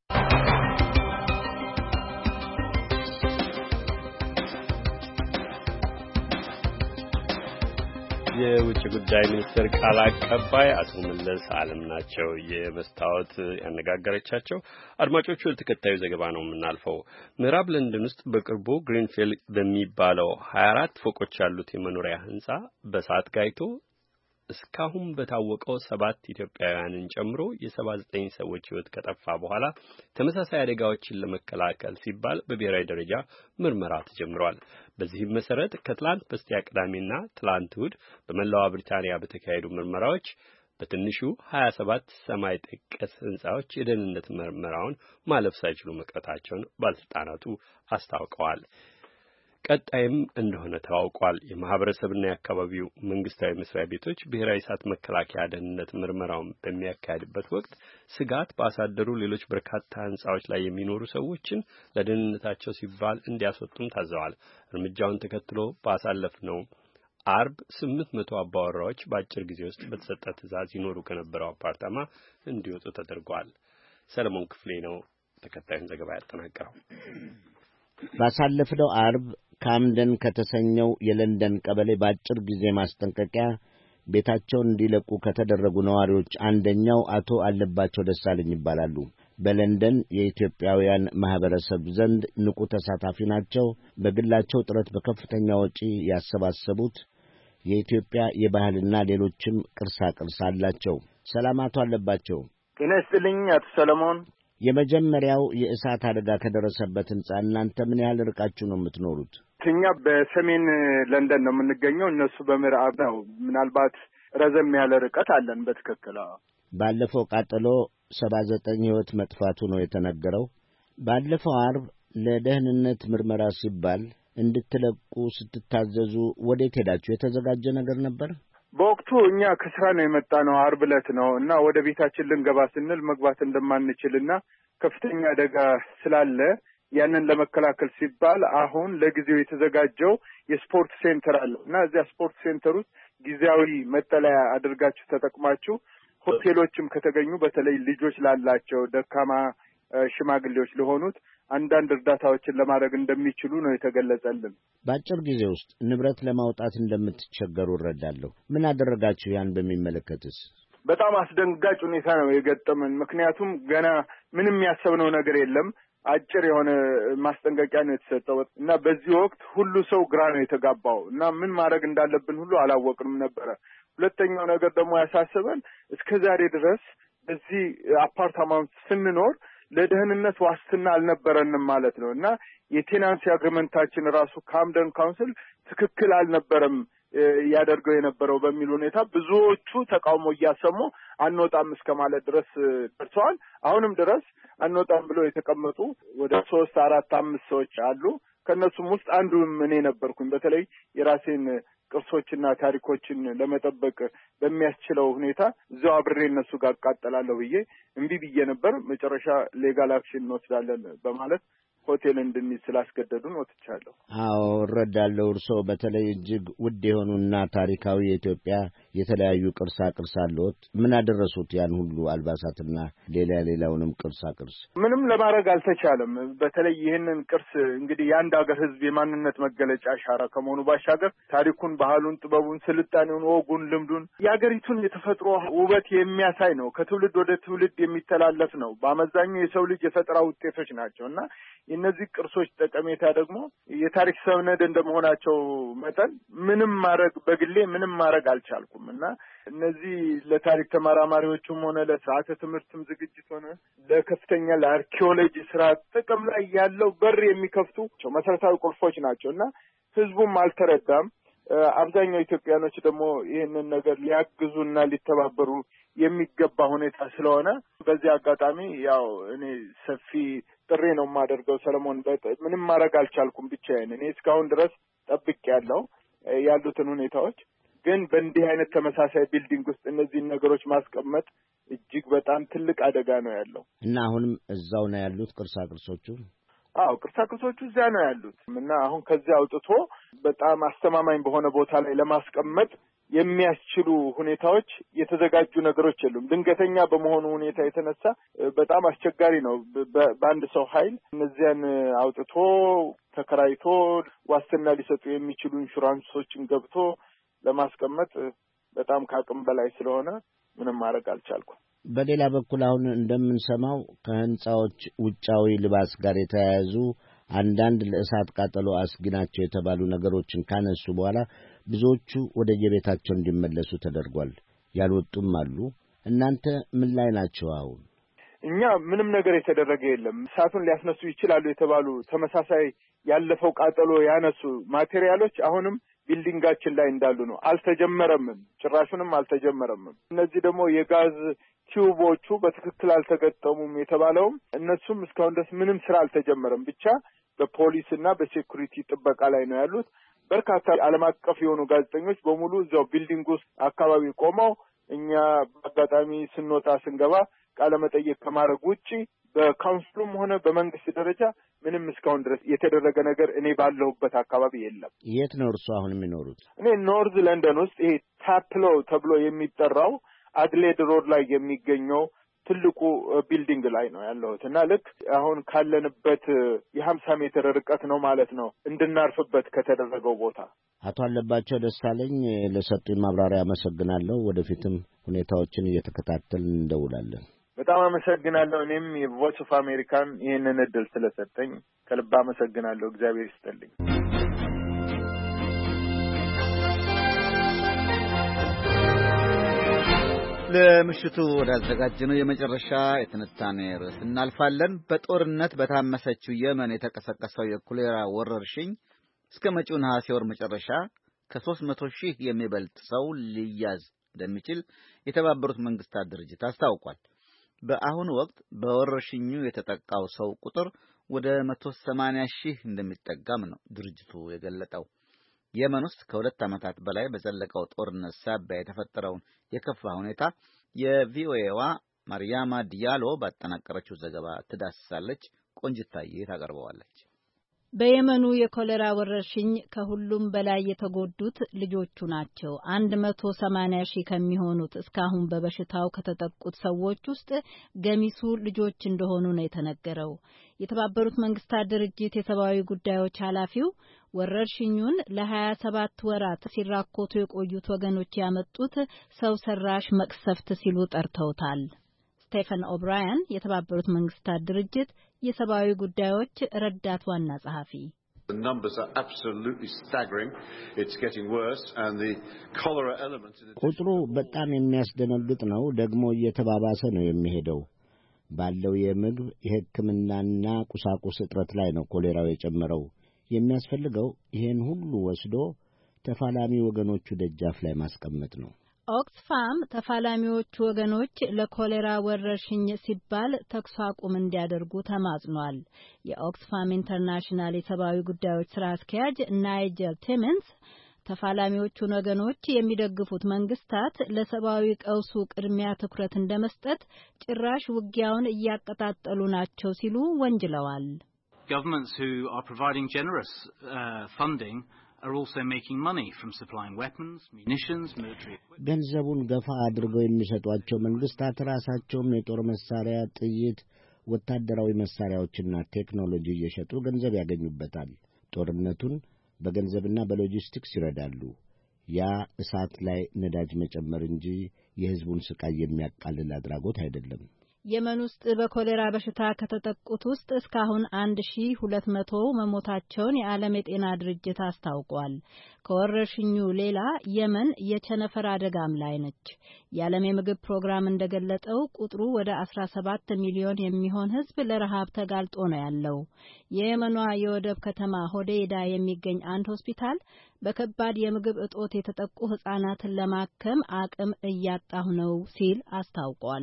የውጭ ጉዳይ ሚኒስትር ቃል አቀባይ አቶ መለስ ዓለም ናቸው የመስታወት ያነጋገረቻቸው። አድማጮቹ ተከታዩ ዘገባ ነው የምናልፈው። ምዕራብ ለንደን ውስጥ በቅርቡ ግሪንፊልድ በሚባለው 24 ፎቆች ያሉት የመኖሪያ ህንጻ በእሳት ጋይቶ እስካሁን በታወቀው 7 ኢትዮጵያውያንን ጨምሮ የ79 ሰዎች ህይወት ከጠፋ በኋላ ተመሳሳይ አደጋዎችን ለመከላከል ሲባል በብሔራዊ ደረጃ ምርመራ ተጀምሯል። በዚህም መሰረት ከትላንት በስቲያ ቅዳሜና ትላንት እሁድ በመላው ብሪታንያ በተካሄዱ ምርመራዎች በትንሹ 27 ሰማይ ጠቀስ ህንጻዎች የደህንነት ምርመራውን ማለፍ ሳይችሉ መቅረታቸውን ባለስልጣናቱ አስታውቀዋል። ቀጣይም እንደሆነ ታውቋል። የማህበረሰብና የአካባቢው መንግስታዊ መስሪያ ቤቶች ብሔራዊ እሳት መከላከያ ደህንነት ምርመራውን በሚያካሂድበት ወቅት ስጋት ባሳደሩ ሌሎች በርካታ ህንጻዎች ላይ የሚኖሩ ሰዎችን ለደህንነታቸው ሲባል እንዲያስወጡም ታዘዋል። እርምጃውን ተከትሎ ባሳለፍነው አርብ 800 አባወራዎች በአጭር ጊዜ ውስጥ በተሰጠ ትዕዛዝ ይኖሩ ከነበረው አፓርታማ እንዲወጡ ተደርጓል። ሰለሞን ክፍሌ ነው ተከታዩን ዘገባ ያጠናቀረው። ባሳለፍነው አርብ ካምደን ከተሰኘው የለንደን ቀበሌ በአጭር ጊዜ ማስጠንቀቂያ ቤታቸውን እንዲለቁ ከተደረጉ ነዋሪዎች አንደኛው አቶ አለባቸው ደሳለኝ ይባላሉ። በለንደን የኢትዮጵያውያን ማህበረሰብ ዘንድ ንቁ ተሳታፊ ናቸው። በግላቸው ጥረት በከፍተኛ ወጪ ያሰባሰቡት የኢትዮጵያ የባህልና ሌሎችም ቅርሳ ቅርስ አላቸው። ሰላም አቶ አለባቸው። ጤና ይስጥልኝ አቶ ሰለሞን። የመጀመሪያው የእሳት አደጋ ከደረሰበት ህንጻ እናንተ ምን ያህል ርቃችሁ ነው የምትኖሩት? እኛ በሰሜን ለንደን ነው የምንገኘው፣ እነሱ በምዕራብ ነው። ምናልባት ረዘም ያለ ርቀት አለን። በትክክል ባለፈው ቃጠሎ 79 ህይወት መጥፋቱ ነው የተነገረው። ባለፈው አርብ ለደህንነት ምርመራ ሲባል እንድትለቁ ስትታዘዙ ወዴት ሄዳችሁ? የተዘጋጀ ነገር ነበር? በወቅቱ እኛ ከስራ ነው የመጣ ነው፣ አርብ ዕለት ነው እና ወደ ቤታችን ልንገባ ስንል መግባት እንደማንችልና ከፍተኛ አደጋ ስላለ ያንን ለመከላከል ሲባል አሁን ለጊዜው የተዘጋጀው የስፖርት ሴንተር አለ እና እዚያ ስፖርት ሴንተር ውስጥ ጊዜያዊ መጠለያ አድርጋችሁ ተጠቅማችሁ ሆቴሎችም ከተገኙ በተለይ ልጆች ላላቸው ደካማ ሽማግሌዎች ለሆኑት አንዳንድ እርዳታዎችን ለማድረግ እንደሚችሉ ነው የተገለጸልን። በአጭር ጊዜ ውስጥ ንብረት ለማውጣት እንደምትቸገሩ እረዳለሁ። ምን አደረጋችሁ? ያን በሚመለከትስ? በጣም አስደንጋጭ ሁኔታ ነው የገጠመን። ምክንያቱም ገና ምንም ያሰብነው ነገር የለም። አጭር የሆነ ማስጠንቀቂያ ነው የተሰጠው እና በዚህ ወቅት ሁሉ ሰው ግራ ነው የተጋባው እና ምን ማድረግ እንዳለብን ሁሉ አላወቅንም ነበረ። ሁለተኛው ነገር ደግሞ ያሳሰበን እስከ ዛሬ ድረስ በዚህ አፓርታማ ስንኖር ለደህንነት ዋስትና አልነበረንም ማለት ነው እና የቴናንሲ አግሪመንታችን ራሱ ካምደን ካውንስል ትክክል አልነበረም ያደርገው የነበረው በሚል ሁኔታ ብዙዎቹ ተቃውሞ እያሰሙ አንወጣም እስከ ማለት ድረስ ደርሰዋል። አሁንም ድረስ አንወጣም ብለው የተቀመጡ ወደ 3፣ 4፣ 5 ሰዎች አሉ። ከነሱም ውስጥ አንዱም እኔ ነበርኩኝ። በተለይ የራሴን ቅርሶችና ታሪኮችን ለመጠበቅ በሚያስችለው ሁኔታ እዛው አብሬ እነሱ ጋር አቃጠላለሁ ብዬ እምቢ ብዬ ነበር። መጨረሻ ሌጋል አክሽን እንወስዳለን በማለት ሆቴል እንድንይዝ ስላስገደዱን ወጥቻለሁ። አዎ እረዳለሁ። እርስዎ በተለይ እጅግ ውድ የሆኑና ታሪካዊ የኢትዮጵያ የተለያዩ ቅርሳ ቅርስ አለዎት። ምን አደረሱት? ያን ሁሉ አልባሳትና ሌላውንም ቅርሳ ቅርስ ምንም ለማድረግ አልተቻለም። በተለይ ይህንን ቅርስ እንግዲህ የአንድ ሀገር ሕዝብ የማንነት መገለጫ አሻራ ከመሆኑ ባሻገር ታሪኩን፣ ባህሉን፣ ጥበቡን፣ ስልጣኔውን፣ ወጉን፣ ልምዱን የሀገሪቱን የተፈጥሮ ውበት የሚያሳይ ነው። ከትውልድ ወደ ትውልድ የሚተላለፍ ነው። በአመዛኙ የሰው ልጅ የፈጠራ ውጤቶች ናቸው እና የእነዚህ ቅርሶች ጠቀሜታ ደግሞ የታሪክ ሰነድ እንደመሆናቸው መጠን በግሌ ምንም ማድረግ አልቻልኩም እና እነዚህ ለታሪክ ተመራማሪዎችም ሆነ ለስርዓተ ትምህርትም ዝግጅት ሆነ ለከፍተኛ ለአርኪኦሎጂ ስራ ጥቅም ላይ ያለው በር የሚከፍቱ መሰረታዊ ቁልፎች ናቸው እና ህዝቡም አልተረዳም። አብዛኛው ኢትዮጵያኖች ደግሞ ይህንን ነገር ሊያግዙና ሊተባበሩ የሚገባ ሁኔታ ስለሆነ በዚህ አጋጣሚ ያው እኔ ሰፊ ጥሪ ነው የማደርገው። ሰለሞን ምንም ማድረግ አልቻልኩም ብቻዬን። እኔ እስካሁን ድረስ ጠብቄያለሁ ያሉትን ሁኔታዎች። ግን በእንዲህ አይነት ተመሳሳይ ቢልዲንግ ውስጥ እነዚህን ነገሮች ማስቀመጥ እጅግ በጣም ትልቅ አደጋ ነው ያለው እና አሁንም እዛው ነው ያሉት ቅርሳ ቅርሶቹ? አዎ ቅርሳ ቅርሶቹ እዚያ ነው ያሉት እና አሁን ከዚያ አውጥቶ በጣም አስተማማኝ በሆነ ቦታ ላይ ለማስቀመጥ የሚያስችሉ ሁኔታዎች የተዘጋጁ ነገሮች የሉም። ድንገተኛ በመሆኑ ሁኔታ የተነሳ በጣም አስቸጋሪ ነው። በአንድ ሰው ኃይል እነዚያን አውጥቶ ተከራይቶ ዋስትና ሊሰጡ የሚችሉ ኢንሹራንሶችን ገብቶ ለማስቀመጥ በጣም ከአቅም በላይ ስለሆነ ምንም ማድረግ አልቻልኩም። በሌላ በኩል አሁን እንደምንሰማው ከህንጻዎች ውጫዊ ልባስ ጋር የተያያዙ አንዳንድ ለእሳት ቃጠሎ አስጊ ናቸው የተባሉ ነገሮችን ካነሱ በኋላ ብዙዎቹ ወደ የቤታቸው እንዲመለሱ ተደርጓል። ያልወጡም አሉ። እናንተ ምን ላይ ናቸው አሁን? እኛ ምንም ነገር የተደረገ የለም። እሳቱን ሊያስነሱ ይችላሉ የተባሉ ተመሳሳይ ያለፈው ቃጠሎ ያነሱ ማቴሪያሎች አሁንም ቢልዲንጋችን ላይ እንዳሉ ነው። አልተጀመረምም፣ ጭራሹንም አልተጀመረምም። እነዚህ ደግሞ የጋዝ ቲዩቦቹ በትክክል አልተገጠሙም የተባለውም እነሱም እስካሁን ድረስ ምንም ስራ አልተጀመረም። ብቻ በፖሊስና በሴኩሪቲ ጥበቃ ላይ ነው ያሉት። በርካታ ዓለም አቀፍ የሆኑ ጋዜጠኞች በሙሉ እዛው ቢልዲንግ ውስጥ አካባቢ ቆመው እኛ በአጋጣሚ ስንወጣ ስንገባ ቃለ መጠይቅ ከማድረግ ውጪ በካውንስሉም ሆነ በመንግስት ደረጃ ምንም እስካሁን ድረስ የተደረገ ነገር እኔ ባለሁበት አካባቢ የለም። የት ነው እርሱ አሁን የሚኖሩት? እኔ ኖርዝ ለንደን ውስጥ ይሄ ታፕሎ ተብሎ የሚጠራው አድሌድ ሮድ ላይ የሚገኘው ትልቁ ቢልዲንግ ላይ ነው ያለሁት እና ልክ አሁን ካለንበት የ50 ሜትር ርቀት ነው ማለት ነው እንድናርፍበት ከተደረገው ቦታ። አቶ አለባቸው ደሳለኝ ለሰጡኝ ማብራሪያ አመሰግናለሁ። ወደፊትም ሁኔታዎችን እየተከታተልን እንደውላለን። በጣም አመሰግናለሁ። እኔም የቮይስ ኦፍ አሜሪካን ይህንን እድል ስለሰጠኝ ከልብ አመሰግናለሁ። እግዚአብሔር ይስጥልኝ። ለምሽቱ ወዳዘጋጀነው የመጨረሻ የትንታኔ ርዕስ እናልፋለን። በጦርነት በታመሰችው የመን የተቀሰቀሰው የኮሌራ ወረርሽኝ እስከ መጪው ነሐሴ ወር መጨረሻ ከ300,000 የሚበልጥ ሰው ሊያዝ እንደሚችል የተባበሩት መንግስታት ድርጅት አስታውቋል። በአሁኑ ወቅት በወረርሽኙ የተጠቃው ሰው ቁጥር ወደ 180,000 እንደሚጠጋም ነው ድርጅቱ የገለጠው። የመን ውስጥ ከ2 ዓመታት በላይ በዘለቀው ጦርነት ሳቢያ የተፈጠረውን የከፋ ሁኔታ የቪኦኤዋ ማርያማ ዲያሎ ባጠናቀረችው ዘገባ ትዳስሳለች። ቆንጅታዬ ታቀርበዋለች። በየመኑ የኮሌራ ወረርሽኝ ከሁሉም በላይ የተጎዱት ልጆቹ ናቸው። 180,000 ከሚሆኑት እስካሁን በበሽታው ከተጠቁት ሰዎች ውስጥ ገሚሱ ልጆች እንደሆኑ ነው የተነገረው። የተባበሩት መንግስታት ድርጅት የሰብአዊ ጉዳዮች ኃላፊው ወረርሽኙን ለ27 ወራት ሲራኮቱ የቆዩት ወገኖች ያመጡት ሰው ሰራሽ መቅሰፍት ሲሉ ጠርተውታል። ስቴፈን ኦብራያን የተባበሩት መንግስታት ድርጅት የሰብአዊ ጉዳዮች ረዳት ዋና ጸሐፊ The numbers are absolutely staggering. It's getting worse and the cholera element ቁጥሩ በጣም የሚያስደነግጥ ነው። ደግሞ እየተባባሰ ነው የሚሄደው። ባለው የምግብ የሕክምናና ቁሳቁስ እጥረት ላይ ነው ኮሌራው የጨመረው። የሚያስፈልገው ይሄን ሁሉ ወስዶ ተፋላሚ ወገኖቹ ደጃፍ ላይ ማስቀመጥ ነው። ኦክስፋም ተፋላሚዎቹ ወገኖች ለኮሌራ ወረርሽኝ ሲባል ተኩስ አቁም እንዲያደርጉ ተማጽኗል። የኦክስፋም ኢንተርናሽናል የሰብአዊ ጉዳዮች ስራ አስኪያጅ ናይጀል ቲመንስ ተፋላሚዎቹን ወገኖች የሚደግፉት መንግስታት ለሰብአዊ ቀውሱ ቅድሚያ ትኩረት እንደመስጠት ጭራሽ ውጊያውን እያቀጣጠሉ ናቸው ሲሉ ወንጅለዋል። Governments who are providing generous funding are also making money from supplying weapons, munitions, military equipment. ገንዘቡን ገፋ አድርገው የሚሰጧቸው መንግስታት ራሳቸውም የጦር መሳሪያ፣ ጥይት፣ ወታደራዊ መሳሪያዎችና ቴክኖሎጂ እየሸጡ ገንዘብ ያገኙበታል። ጦርነቱን በገንዘብና በሎጂስቲክስ ይረዳሉ። ያ እሳት ላይ ነዳጅ መጨመር እንጂ የህዝቡን ስቃይ የሚያቃልል አድራጎት አይደለም። የመን ውስጥ በኮሌራ በሽታ ከተጠቁት ውስጥ እስካሁን 1200 መሞታቸውን የዓለም የጤና ድርጅት አስታውቋል። ከወረርሽኙ ሌላ የመን የቸነፈር አደጋም ላይ ነች። የዓለም የምግብ ፕሮግራም እንደገለጠው ቁጥሩ ወደ 17 ሚሊዮን የሚሆን ህዝብ ለረሃብ ተጋልጦ ነው ያለው። የየመኗ የወደብ ከተማ ሆዴይዳ የሚገኝ አንድ ሆስፒታል በከባድ የምግብ እጦት የተጠቁ ህጻናትን ለማከም አቅም እያጣሁ ነው ሲል አስታውቋል።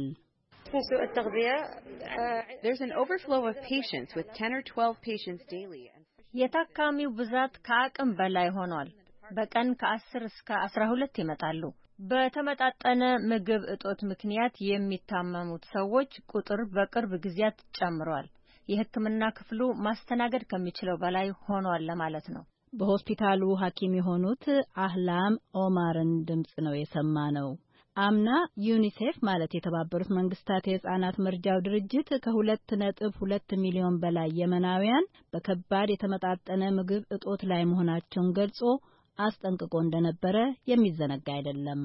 There's an overflow of patients with 10 or 12 patients daily. የታካሚው ብዛት ከአቅም በላይ ሆኗል። በቀን ከ10 እስከ 12 ይመጣሉ። በተመጣጠነ ምግብ እጦት ምክንያት የሚታመሙት ሰዎች ቁጥር በቅርብ ጊዜያት ጨምሯል። የሕክምና ክፍሉ ማስተናገድ ከሚችለው በላይ ሆኗል ለማለት ነው። በሆስፒታሉ ሐኪም የሆኑት አህላም ኦማርን ድምጽ ነው የሰማነው። አምና ዩኒሴፍ ማለት የተባበሩት መንግስታት የህፃናት መርጃው ድርጅት ከ2.2 ሚሊዮን በላይ የመናውያን በከባድ የተመጣጠነ ምግብ እጦት ላይ መሆናቸውን ገልጾ አስጠንቅቆ እንደነበረ የሚዘነጋ አይደለም።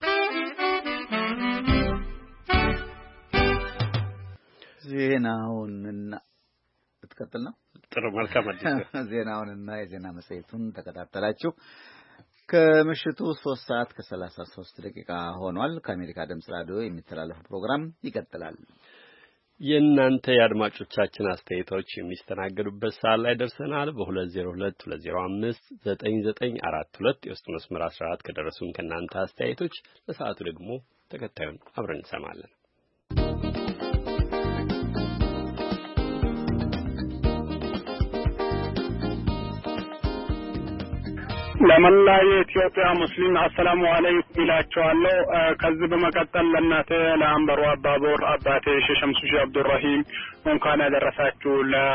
ዜናውንና ተከታተል ነው ጥሩ መልካም አዲስ ዜናውንና የዜና መጽሔቱን ተከታተላችሁ። ከምሽቱ 3 ሰዓት ከ33 ሆኗል። ከአሜሪካ ድምጽ ራዲዮ የሚተላለፈው ፕሮግራም ይቀጥላል። የእናንተ የአድማጮቻችን አስተያየቶች የሚስተናገዱበት ሰዓት ላይ ደርሰናል። በ2022059942 የውስጥ መስመር 14 ከደረሱን ከእናንተ አስተያየቶች ለሰዓቱ ደግሞ ተከታዩን አብረን እንሰማለን። ለመላ የኢትዮጵያ ሙስሊም አሰላሙ አለይኩም ይላቸዋለሁ። ከዚህ በመቀጠል ለእናቴ ለአንበሩ አባቦር አባቴ ሸሸምሱ አብዱራሂም እንኳን ያደረሳችሁ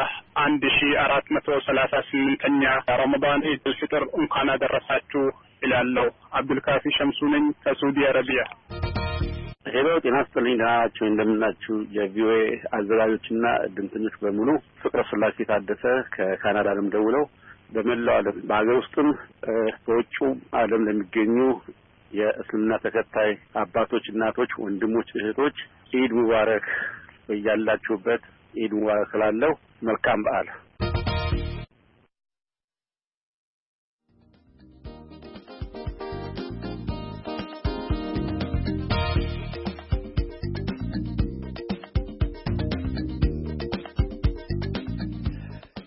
ለ1438ኛ ረመዳን ኢድ አልፍጥር እንኳን ያደረሳችሁ ይላለሁ። አብዱልካፊ ሸምሱ ነኝ ከሳዑዲ አረቢያ። ሄሎ ጤና ይስጥልኝ። ናችሁ እንደምናችሁ የቪኦኤ አዘጋጆችና ድምጽኞች በሙሉ ፍቅረ ስላሴ ታደሰ ከካናዳ ደውለው በመላው ዓለም በአገር ውስጥም በውጭው ዓለም ለሚገኙ የእስልምና ተከታይ አባቶች፣ እናቶች፣ ወንድሞች፣ እህቶች ኢድ ሙባረክ በያላችሁበት ኢድ ሙባረክ ላለው መልካም በዓል።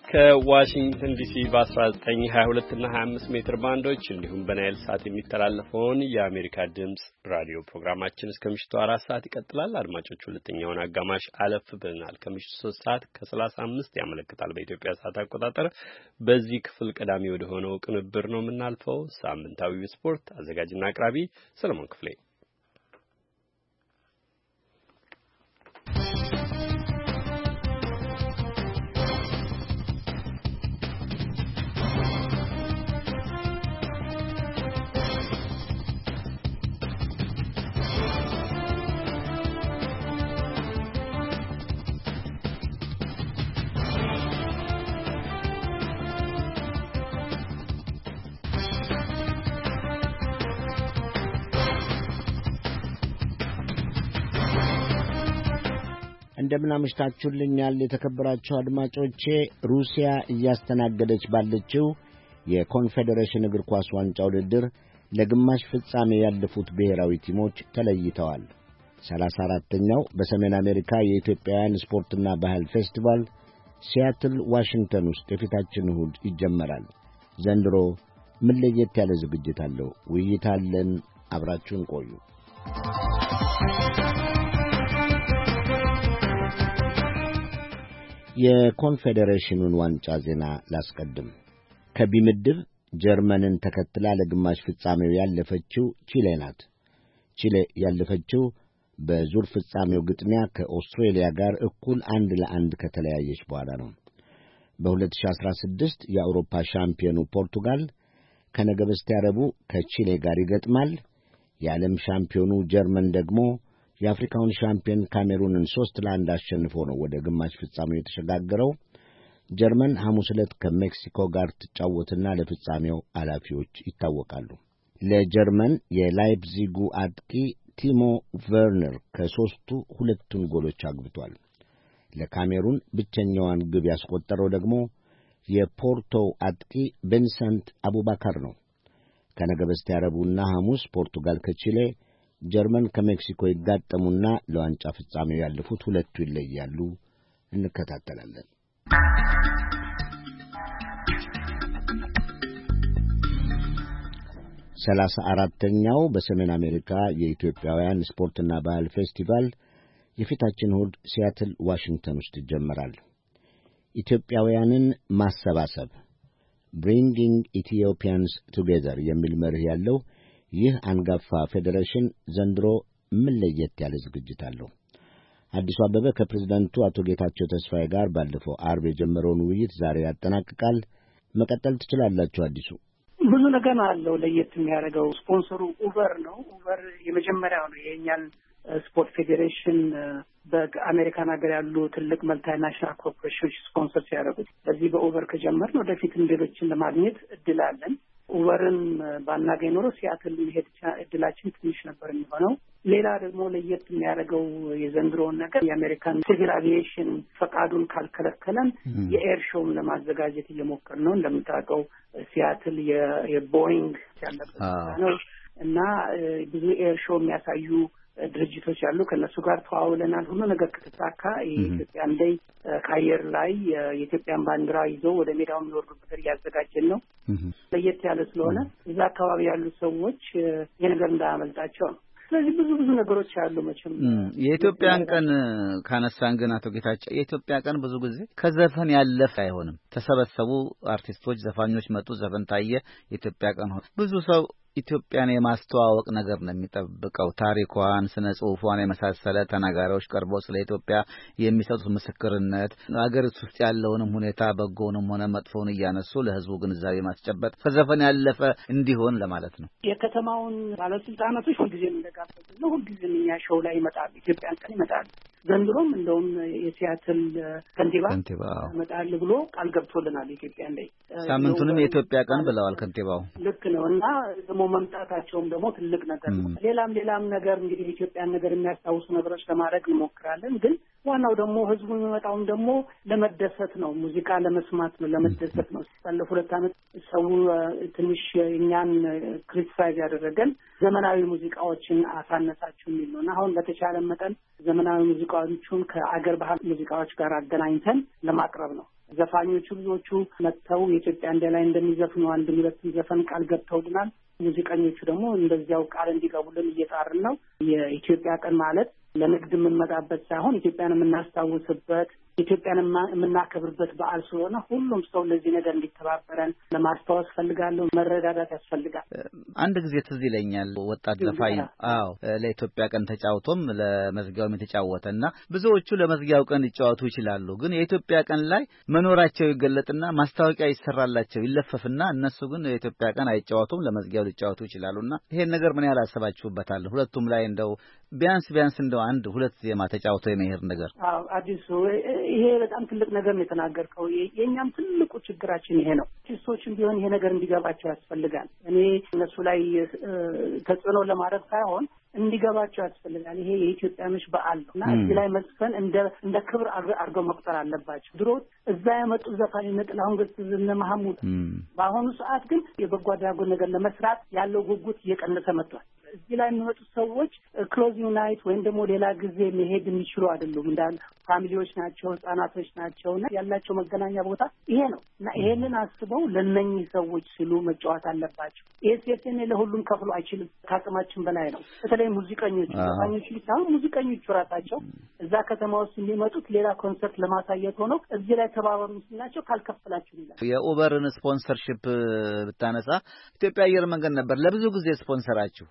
ከዋሽንግተን ዲሲ በ1922 እና 25 ሜትር ባንዶች እንዲሁም በናይል ሳት የሚተላለፈውን የአሜሪካ ድምጽ ራዲዮ ፕሮግራማችን እስከ ምሽቱ 4 ሰዓት ይቀጥላል። አድማጮች ሁለተኛውን አጋማሽ አለፍ ብለናል። ከምሽቱ 3 ሰዓት ከ35 ያመለክታል በኢትዮጵያ ሰዓት አቆጣጠር። በዚህ ክፍል ቀዳሚ ወደ ሆነው ቅንብር ነው የምናልፈው። ሳምንታዊው ስፖርት አዘጋጅና አቅራቢ ሰለሞን ክፍሌ። እንደምን አመሽታችሁልኛል የተከበራችሁ አድማጮቼ። ሩሲያ እያስተናገደች ባለችው የኮንፌዴሬሽን እግር ኳስ ዋንጫ ውድድር ለግማሽ ፍጻሜ ያለፉት ብሔራዊ ቲሞች ተለይተዋል። 34ኛው በሰሜን አሜሪካ የኢትዮጵያውያን ስፖርትና ባህል ፌስቲቫል ሲያትል ዋሽንግተን ውስጥ የፊታችን እሁድ ይጀመራል። ዘንድሮ ምን ለየት ያለ ዝግጅት አለው? ውይይት አለን። አብራችሁን ቆዩ። የኮንፌዴሬሽኑን ዋንጫ ዜና ላስቀድም። ከቢ ምድብ ጀርመንን ተከትላ ለግማሽ ፍጻሜው ያለፈችው ቺሌ ናት። ቺሌ ያለፈችው በዙር ፍጻሜው ግጥሚያ ከኦስትሬሊያ ጋር እኩል 1-1 ከተለያየች በኋላ ነው። በ2016 የአውሮፓ ሻምፒዮኑ ፖርቱጋል ከነገ በስቲያ ረቡዕ ከቺሌ ጋር ይገጥማል። የዓለም ሻምፒዮኑ ጀርመን ደግሞ የአፍሪካውን ሻምፒዮን ካሜሩንን 3-1 አሸንፎ ነው ወደ ግማሽ ፍጻሜው የተሸጋገረው። ጀርመን ሐሙስ ዕለት ከሜክሲኮ ጋር ትጫወትና ለፍጻሜው አላፊዎች ይታወቃሉ። ለጀርመን የላይፕዚጉ አጥቂ ቲሞ ቨርነር ከሦስቱ ሁለቱን ጎሎች አግብቷል። ለካሜሩን ብቸኛዋን ግብ ያስቆጠረው ደግሞ የፖርቶው አጥቂ ቪንሰንት አቡባካር ነው። ከነገ በስቲያ ረቡዕና ሐሙስ ፖርቱጋል ከቺሌ፣ ጀርመን ከሜክሲኮ ይጋጠሙና ለዋንጫ ፍጻሜው ያለፉት ሁለቱ ይለያሉ። እንከታተላለን። 34ኛው በሰሜን አሜሪካ የኢትዮጵያውያን ስፖርትና ባህል ፌስቲቫል የፊታችን እሁድ ሲያትል ዋሽንግተን ውስጥ ይጀምራል። ኢትዮጵያውያንን ማሰባሰብ Bringing Ethiopians Together የሚል መርህ ያለው ይህ አንጋፋ ፌዴሬሽን ዘንድሮ ምን ለየት ያለ ዝግጅት አለው? አዲሱ አበበ ከፕሬዝዳንቱ አቶ ጌታቸው ተስፋዬ ጋር ባለፈው አርብ የጀመረውን ውይይት ዛሬ ያጠናቅቃል። መቀጠል ትችላላችሁ። አዲሱ ብዙ ነገር አለው። ለየት የሚያደርገው ስፖንሰሩ ኡበር ነው። ኡበር የመጀመሪያው ነው የኛን ስፖርት ፌዴሬሽን በአሜሪካን ሀገር ያሉ ትልቅ መልታናሽናል ኮርፖሬሽኖች ስፖንሰር ሲያደርጉት በዚህ በኡበር ከጀመርን ወደፊትም ሌሎችን ለማግኘት እድል አለን። ኡበርን ባናገኝ ኖሮ ሲያትል መሄድ እድላችን ትንሽ ነበር የሚሆነው። ሌላ ደግሞ ለየት የሚያደርገው የዘንድሮውን ነገር የአሜሪካን ሲቪል አቪዬሽን ፈቃዱን ካልከለከለን የኤር ሾውን ለማዘጋጀት እየሞከርን ነው። እንደምታውቀው ሲያትል የቦይንግ ያለበት ነው እና ብዙ ኤር ሾው የሚያሳዩ ድርጅቶች ያሉ ከነሱ ጋር ተዋውለናል። ሁሉ ነገር ከተሳካ የኢትዮጵያን ዴይ ከአየር ላይ የኢትዮጵያን ባንዲራ ይዘው ወደ ሜዳው የሚወርዱበት እያዘጋጀን ነው። ለየት ያለ ስለሆነ እዛ አካባቢ ያሉ ሰዎች የነገር እንዳያመልጣቸው ነው። ስለዚህ ብዙ ነገሮች አሉ። መቼም የኢትዮጵያን ቀን ካነሳን ግን አቶ ጌታቸው የኢትዮጵያ ቀን ብዙ ጊዜ ከዘፈን ያለፈ አይሆንም። ተሰበሰቡ አርቲስቶች፣ ዘፋኞች መጡ፣ ዘፈን ታየ፣ የኢትዮጵያ ቀን ሆነ። ብዙ ሰው ኢትዮጵያን የማስተዋወቅ ነገር ነው የሚጠብቀው። ታሪኳን፣ ስነ ጽሑፏን የመሳሰለ ተናጋሪዎች ቀርበው ስለ ኢትዮጵያ የሚሰጡት ምስክርነት አገሪቱ ውስጥ ያለውንም ሁኔታ በጎውንም ሆነ መጥፎውን እያነሱ ለሕዝቡ ግንዛቤ ማስጨበጥ ከዘፈን ያለፈ እንዲሆን ለማለት ነው። የከተማውን ባለስልጣናቶች ሁልጊዜም እንደጋበዝን ነው። ሁልጊዜም እኛ ሾው ላይ ይመጣሉ፣ ኢትዮጵያን ቀን ይመጣሉ። ዘንድሮም እንደውም የሲያትል ከንቲባ ይመጣል ብሎ ቃል ገብቶልናል። ኢትዮጵያን ላይ ሳምንቱንም የኢትዮጵያ ቀን ብለዋል ከንቲባው። ልክ ነው እና ደግሞ መምጣታቸውም ደግሞ ትልቅ ነገር ነው። ሌላም ነገር እንግዲህ የኢትዮጵያን ነገር የሚያስታውሱ ነገሮች ለማድረግ እንሞክራለን። ግን ዋናው ደግሞ ህዝቡ የሚመጣውም ደግሞ ለመደሰት ነው፣ ሙዚቃ ለመስማት ነው፣ ለመደሰት ነው። ባለፉት 2 ዓመት ሰው ትንሽ እኛን ክሪቲሳይዝ ያደረገን ዘመናዊ ሙዚቃዎችን አሳነሳችሁ የሚል ነው እና አሁን በተቻለ መጠን ዘመናዊ ሙዚቃዎቹን ከአገር ባህል ሙዚቃዎች ጋር አገናኝተን ለማቅረብ ነው ዘፋኞቹ ብዙዎቹ መጥተው የኢትዮጵያ እንደ ላይ እንደሚዘፍኑ አንድ ሁለት ዘፈን ቃል ገብተውልናል። ሙዚቀኞቹ ደግሞ እንደዚያው ቃል እንዲገቡልን እየጣርን ነው። የኢትዮጵያ ቀን ማለት ለንግድ የምንመጣበት ሳይሆን ኢትዮጵያን የምናስታውስበት ኢትዮጵያን የምናከብርበት በዓል ስለሆነ ሁሉም ሰው ለዚህ ነገር እንዲተባበረን ለማስታወስ ፈልጋለሁ። መረዳዳት ያስፈልጋል። አንድ ጊዜ ትዝ ይለኛል ወጣት ዘፋኝ ለኢትዮጵያ ቀን ተጫውቶም ለመዝጊያውም የተጫወተና ብዙዎቹ ለመዝጊያው ቀን ሊጫወቱ ይችላሉ፣ ግን የኢትዮጵያ ቀን ላይ መኖራቸው ይገለጥና ማስታወቂያ ይሰራላቸው ይለፈፍና እነሱ ግን የኢትዮጵያ ቀን አይጫወቱም፣ ለመዝጊያው ሊጫወቱ ይችላሉና ይሄን ነገር ምን ያህል አሰባችሁበታል? ሁለቱም ላይ እንደው ቢያንስ እንደው አንድ ሁለት ዜማ ተጫውቶ የመሄድ ነገር። አዎ አዲሱ ይሄ በጣም ትልቅ ነገር ነው የተናገርከው። የኛም ትልቁ ችግራችን ይሄ ነው። አርቲስቶችም ቢሆን ይሄ ነገር እንዲገባቸው ያስፈልጋል። እኔ እነሱ ላይ ተጽዕኖ ለማድረግ ሳይሆን እንዲገባቸው ያስፈልጋል። ይሄ የኢትዮጵያኖች በዓል ነው እና እዚህ ላይ መስፈን እንደ ክብር አድርገው መቁጠር አለባቸው። ድሮ እዛ የመጡ ዘፋኝ ጥላሁን ገሰሰ እነ መሐሙድ፣ በአሁኑ ሰዓት ግን የበጎ አድራጎት ነገር ለመስራት ያለው ጉጉት እየቀነሰ መጥቷል። እዚህ ላይ የሚመጡ ሰዎች ክሎዚንግ ናይት ወይም ደግሞ ሌላ ጊዜ መሄድ የሚችሉ አይደሉም። እንዳል ፋሚሊዎች ናቸው፣ ህጻናቶች ናቸው እና ያላቸው መገናኛ ቦታ ይሄ ነው እና ይሄንን አስበው ለነኚህ ሰዎች ሲሉ መጫወት አለባቸው። ኤስኤስኤን ለሁሉም ከፍሎ አይችልም፣ ከአቅማችን በላይ ነው። በተለይ ሙዚቀኞች ዘፋኞች ሊታው ሙዚቀኞቹ ራሳቸው እዛ ከተማ ውስጥ የሚመጡት ሌላ ኮንሰርት ለማሳየት ሆነው እዚህ ላይ ተባበሩ ሲላቸው ካልከፈላችሁ ይላል። የኡበርን ስፖንሰርሺፕ ብታነሳ ኢትዮጵያ አየር መንገድ ነበር ለብዙ ጊዜ ስፖንሰራችሁ።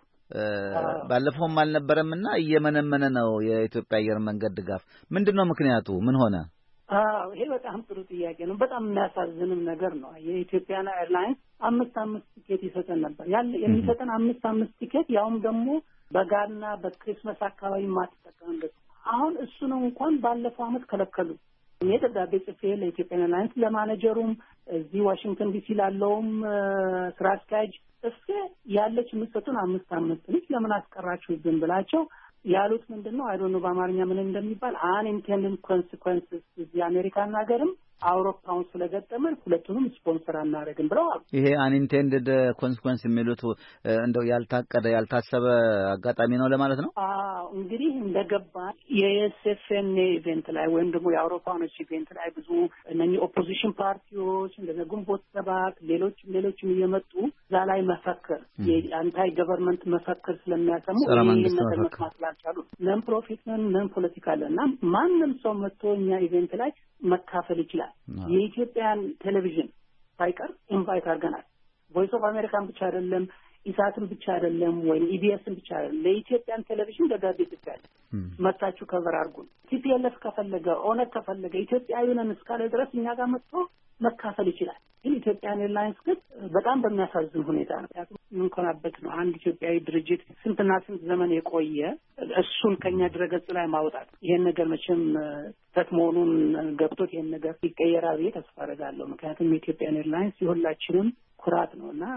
ባለፈውም አልነበረምና እየመነመነ ነው የኢትዮጵያ አየር መንገድ ድጋፍ። ምንድነው ምክንያቱ? ምን ሆነ? ይሄ በጣም ጥሩ ጥያቄ ነው። በጣም የሚያሳዝንም ነገር ነው። የኢትዮጵያ ኤርላይንስ 5 ቲኬት ይሰጠን ነበር። የሚሰጠን 5 ቲኬት ያውም ደግሞ በጋና በክሪስማስ አካባቢ ማትጠቀምበት። አሁን እሱ ነው እንኳን ባለፈው አመት ከለከሉ። እኔ ደብዳቤ ጽፌ ለኢትዮጵያ ኤርላይንስ ለማኔጀሩም እዚህ ዋሽንግተን ዲሲ ላለውም ስራ አስኪያጅ እስከ ያለች የምትሰጡን 5 ልጅ ለምን አስቀራችሁብን ብላቸው ያሉት ምንድነው አይዶን ነው በአማርኛ ምን እንደሚባል አንኢንቴንድድ ኮንሲኩዌንስስ እዚህ አሜሪካን ሀገርም አውሮፓውን ስለገጠመን ሁለቱንም ስፖንሰር አናደርግም ብለዋል። ይሄ አንኢንቴንድድ ኮንሲኩዌንስ የሚሉት እንደው ያልታቀደ ያልታሰበ አጋጣሚ ነው ለማለት ነው። እንግዲህ እንደገባ የኤስኤፍኤን ኢቨንት ላይ ወይም ደግሞ የአውሮፓኖች ኢቨንት ላይ ብዙ እነኚህ ኦፖዚሽን ፓርቲዎች እንደ ግንቦት ሰባት ሌሎችም እየመጡ እዛ ላይ መፈክር የአንታይ ገቨርንመንት መፈክር ስለሚያሰሙ ይሄን ነገር መስማት ስላልቻሉ ነን ፕሮፊት ነን ፖለቲካል እና ማንም ሰው መጥቶ እኛ ኢቨንት ላይ መካፈል ይችላል። የኢትዮጵያን ቴሌቪዥን ሳይቀር ኢንቫይት አድርገናል። ቮይስ ኦፍ አሜሪካን ብቻ አይደለም፣ ኢሳትን ብቻ አይደለም፣ ወይም ኢቢኤስን ብቻ አይደለም። ለኢትዮጵያን ቴሌቪዥን ደጋቢ ብቻ መጣችሁ ከቨር አድርጉን። ቲፒኤልኤፍ ከፈለገ ኦነግ ከፈለገ ኢትዮጵያዊውን እስካለ ድረስ እኛ ጋር መጥቶ መካፈል ይችላል። ግን ኢትዮጵያን ኤርላይንስ ግን በጣም በሚያሳዝን ሁኔታ ነው የምንኮናበት ነው። አንድ ኢትዮጵያዊ ድርጅት ስንትና ስንት ዘመን የቆየ እሱን ከኛ ድረገጽ ላይ ማውጣት ይሄን ነገር መቼም ተት መሆኑን ገብቶት ይሄን ነገር ይቀየራል ብዬ ተስፋ አደርጋለሁ። ምክንያቱም የኢትዮጵያን ኤርላይንስ የሁላችንም ኩራት ነው እና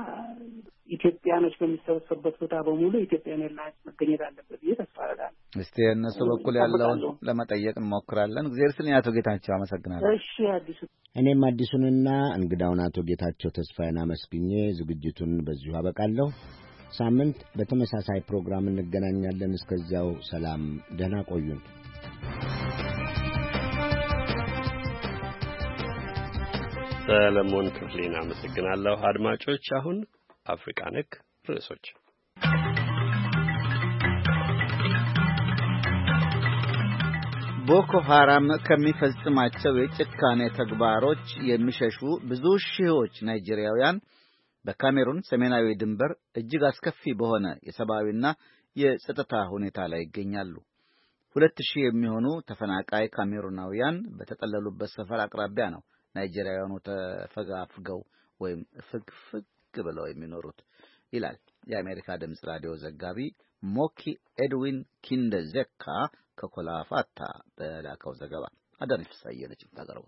ኢትዮጵያኖች በሚሰበሰቡበት ቦታ በሙሉ ኢትዮጵያን ኤርላይንስ መገኘት አለበት ብዬ ተስፋ አደርጋለሁ። እስቲ እነሱ በኩል ያለውን ለመጠየቅ እንሞክራለን። እግዚአብሔር ይስጥልኝ አቶ ጌታቸው፣ አመሰግናለሁ። እሺ አዲሱ እኔም አዲሱንና እንግዳውን አቶ ጌታቸው ተስፋዬን አመስግኜ ዝግጅቱን በዚሁ አበቃለሁ። ሳምንት በተመሳሳይ ፕሮግራም እንገናኛለን። እስከዚያው ሰላም፣ ደህና ቆዩን። ሰለሞን ክፍሌን አመሰግናለሁ። አድማጮች፣ አሁን አፍሪካ ነክ ርዕሶች። ቦኮ ሐራም ከሚፈጽማቸው የጭካኔ ተግባሮች የሚሸሹ ብዙ ሺዎች ናይጄሪያውያን በካሜሩን ሰሜናዊ ድንበር እጅግ አስከፊ በሆነ የሰብአዊና የጸጥታ ሁኔታ ላይ ይገኛሉ። 2000 የሚሆኑ ተፈናቃይ ካሜሩናውያን በተጠለሉበት ሰፈር አቅራቢያ ነው ናይጄሪያውያኑ ተፈጋፍገው ወይም ፍግፍግ ብለው የሚኖሩት ይላል የአሜሪካ ድምፅ ራዲዮ ዘጋቢ ሞኪ ኤድዊን ኪንደዘካ ከኮላፋታ በላከው ዘገባ። አዳነች ፍስሐዬ ነች የምታቀርበው።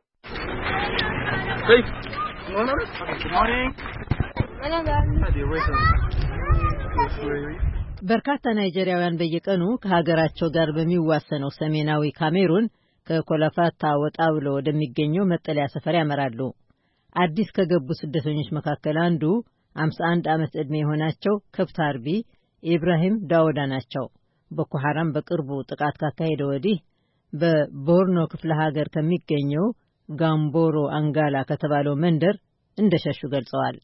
በርካታ ናይጄሪያውያን በየቀኑ ከሀገራቸው ጋር በሚዋሰነው ሰሜናዊ ካሜሩን ከኮላፋታ ወጣ ብሎ ወደሚገኘው መጠለያ ሰፈር ያመራሉ። አዲስ ከገቡ ስደተኞች መካከል አንዱ 51 ዓመት ዕድሜ የሆናቸው ከብት አርቢ ኢብራሂም ዳውዳ ናቸው። ቦኮ ሐራም በቅርቡ ጥቃት ካካሄደ ወዲህ በቦርኖ ክፍለ ሀገር ከሚገኘው ጋምቦሮ አንጋላ ከተባለው መንደር እንደሸሹ ገልጸዋል።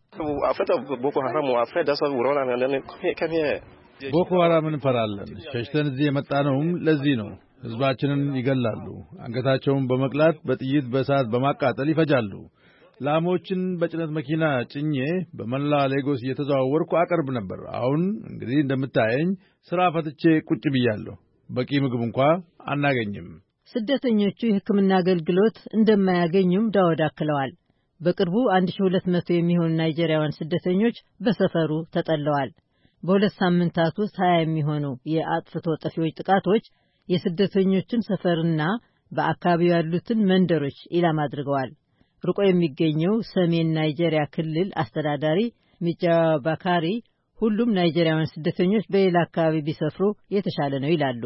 ቦኮ ሐራምን እንፈራለን። ሸሽተን እዚህ የመጣነውም ለዚህ ነው። ሕዝባችንን ይገላሉ። አንገታቸውን በመቅላት በጥይት በእሳት በማቃጠል ይፈጃሉ። ላሞችን በጭነት መኪና ጭኜ በመላ ሌጎስ እየተዘዋወርኩ አቀርብ ነበር። አሁን እንግዲህ እንደምታየኝ ሥራ ፈትቼ ቁጭ ብያለሁ። በቂ ምግብ እንኳ አናገኝም። ስደተኞቹ የሕክምና አገልግሎት እንደማያገኙም ዳወድ አክለዋል። በቅርቡ 1200 የሚሆኑ ናይጄሪያውያን ስደተኞች በሰፈሩ ተጠለዋል። በሁለት ሳምንታት ውስጥ 20 የሚሆኑ የአጥፍቶ ጠፊዎች ጥቃቶች የስደተኞችን ሰፈርና በአካባቢው ያሉትን መንደሮች ኢላማ አድርገዋል። ርቆ የሚገኘው ሰሜን ናይጄሪያ ክልል አስተዳዳሪ ሚጃዋ ባካሪ ሁሉም ናይጄሪያውያን ስደተኞች በሌላ አካባቢ ቢሰፍሩ የተሻለ ነው ይላሉ።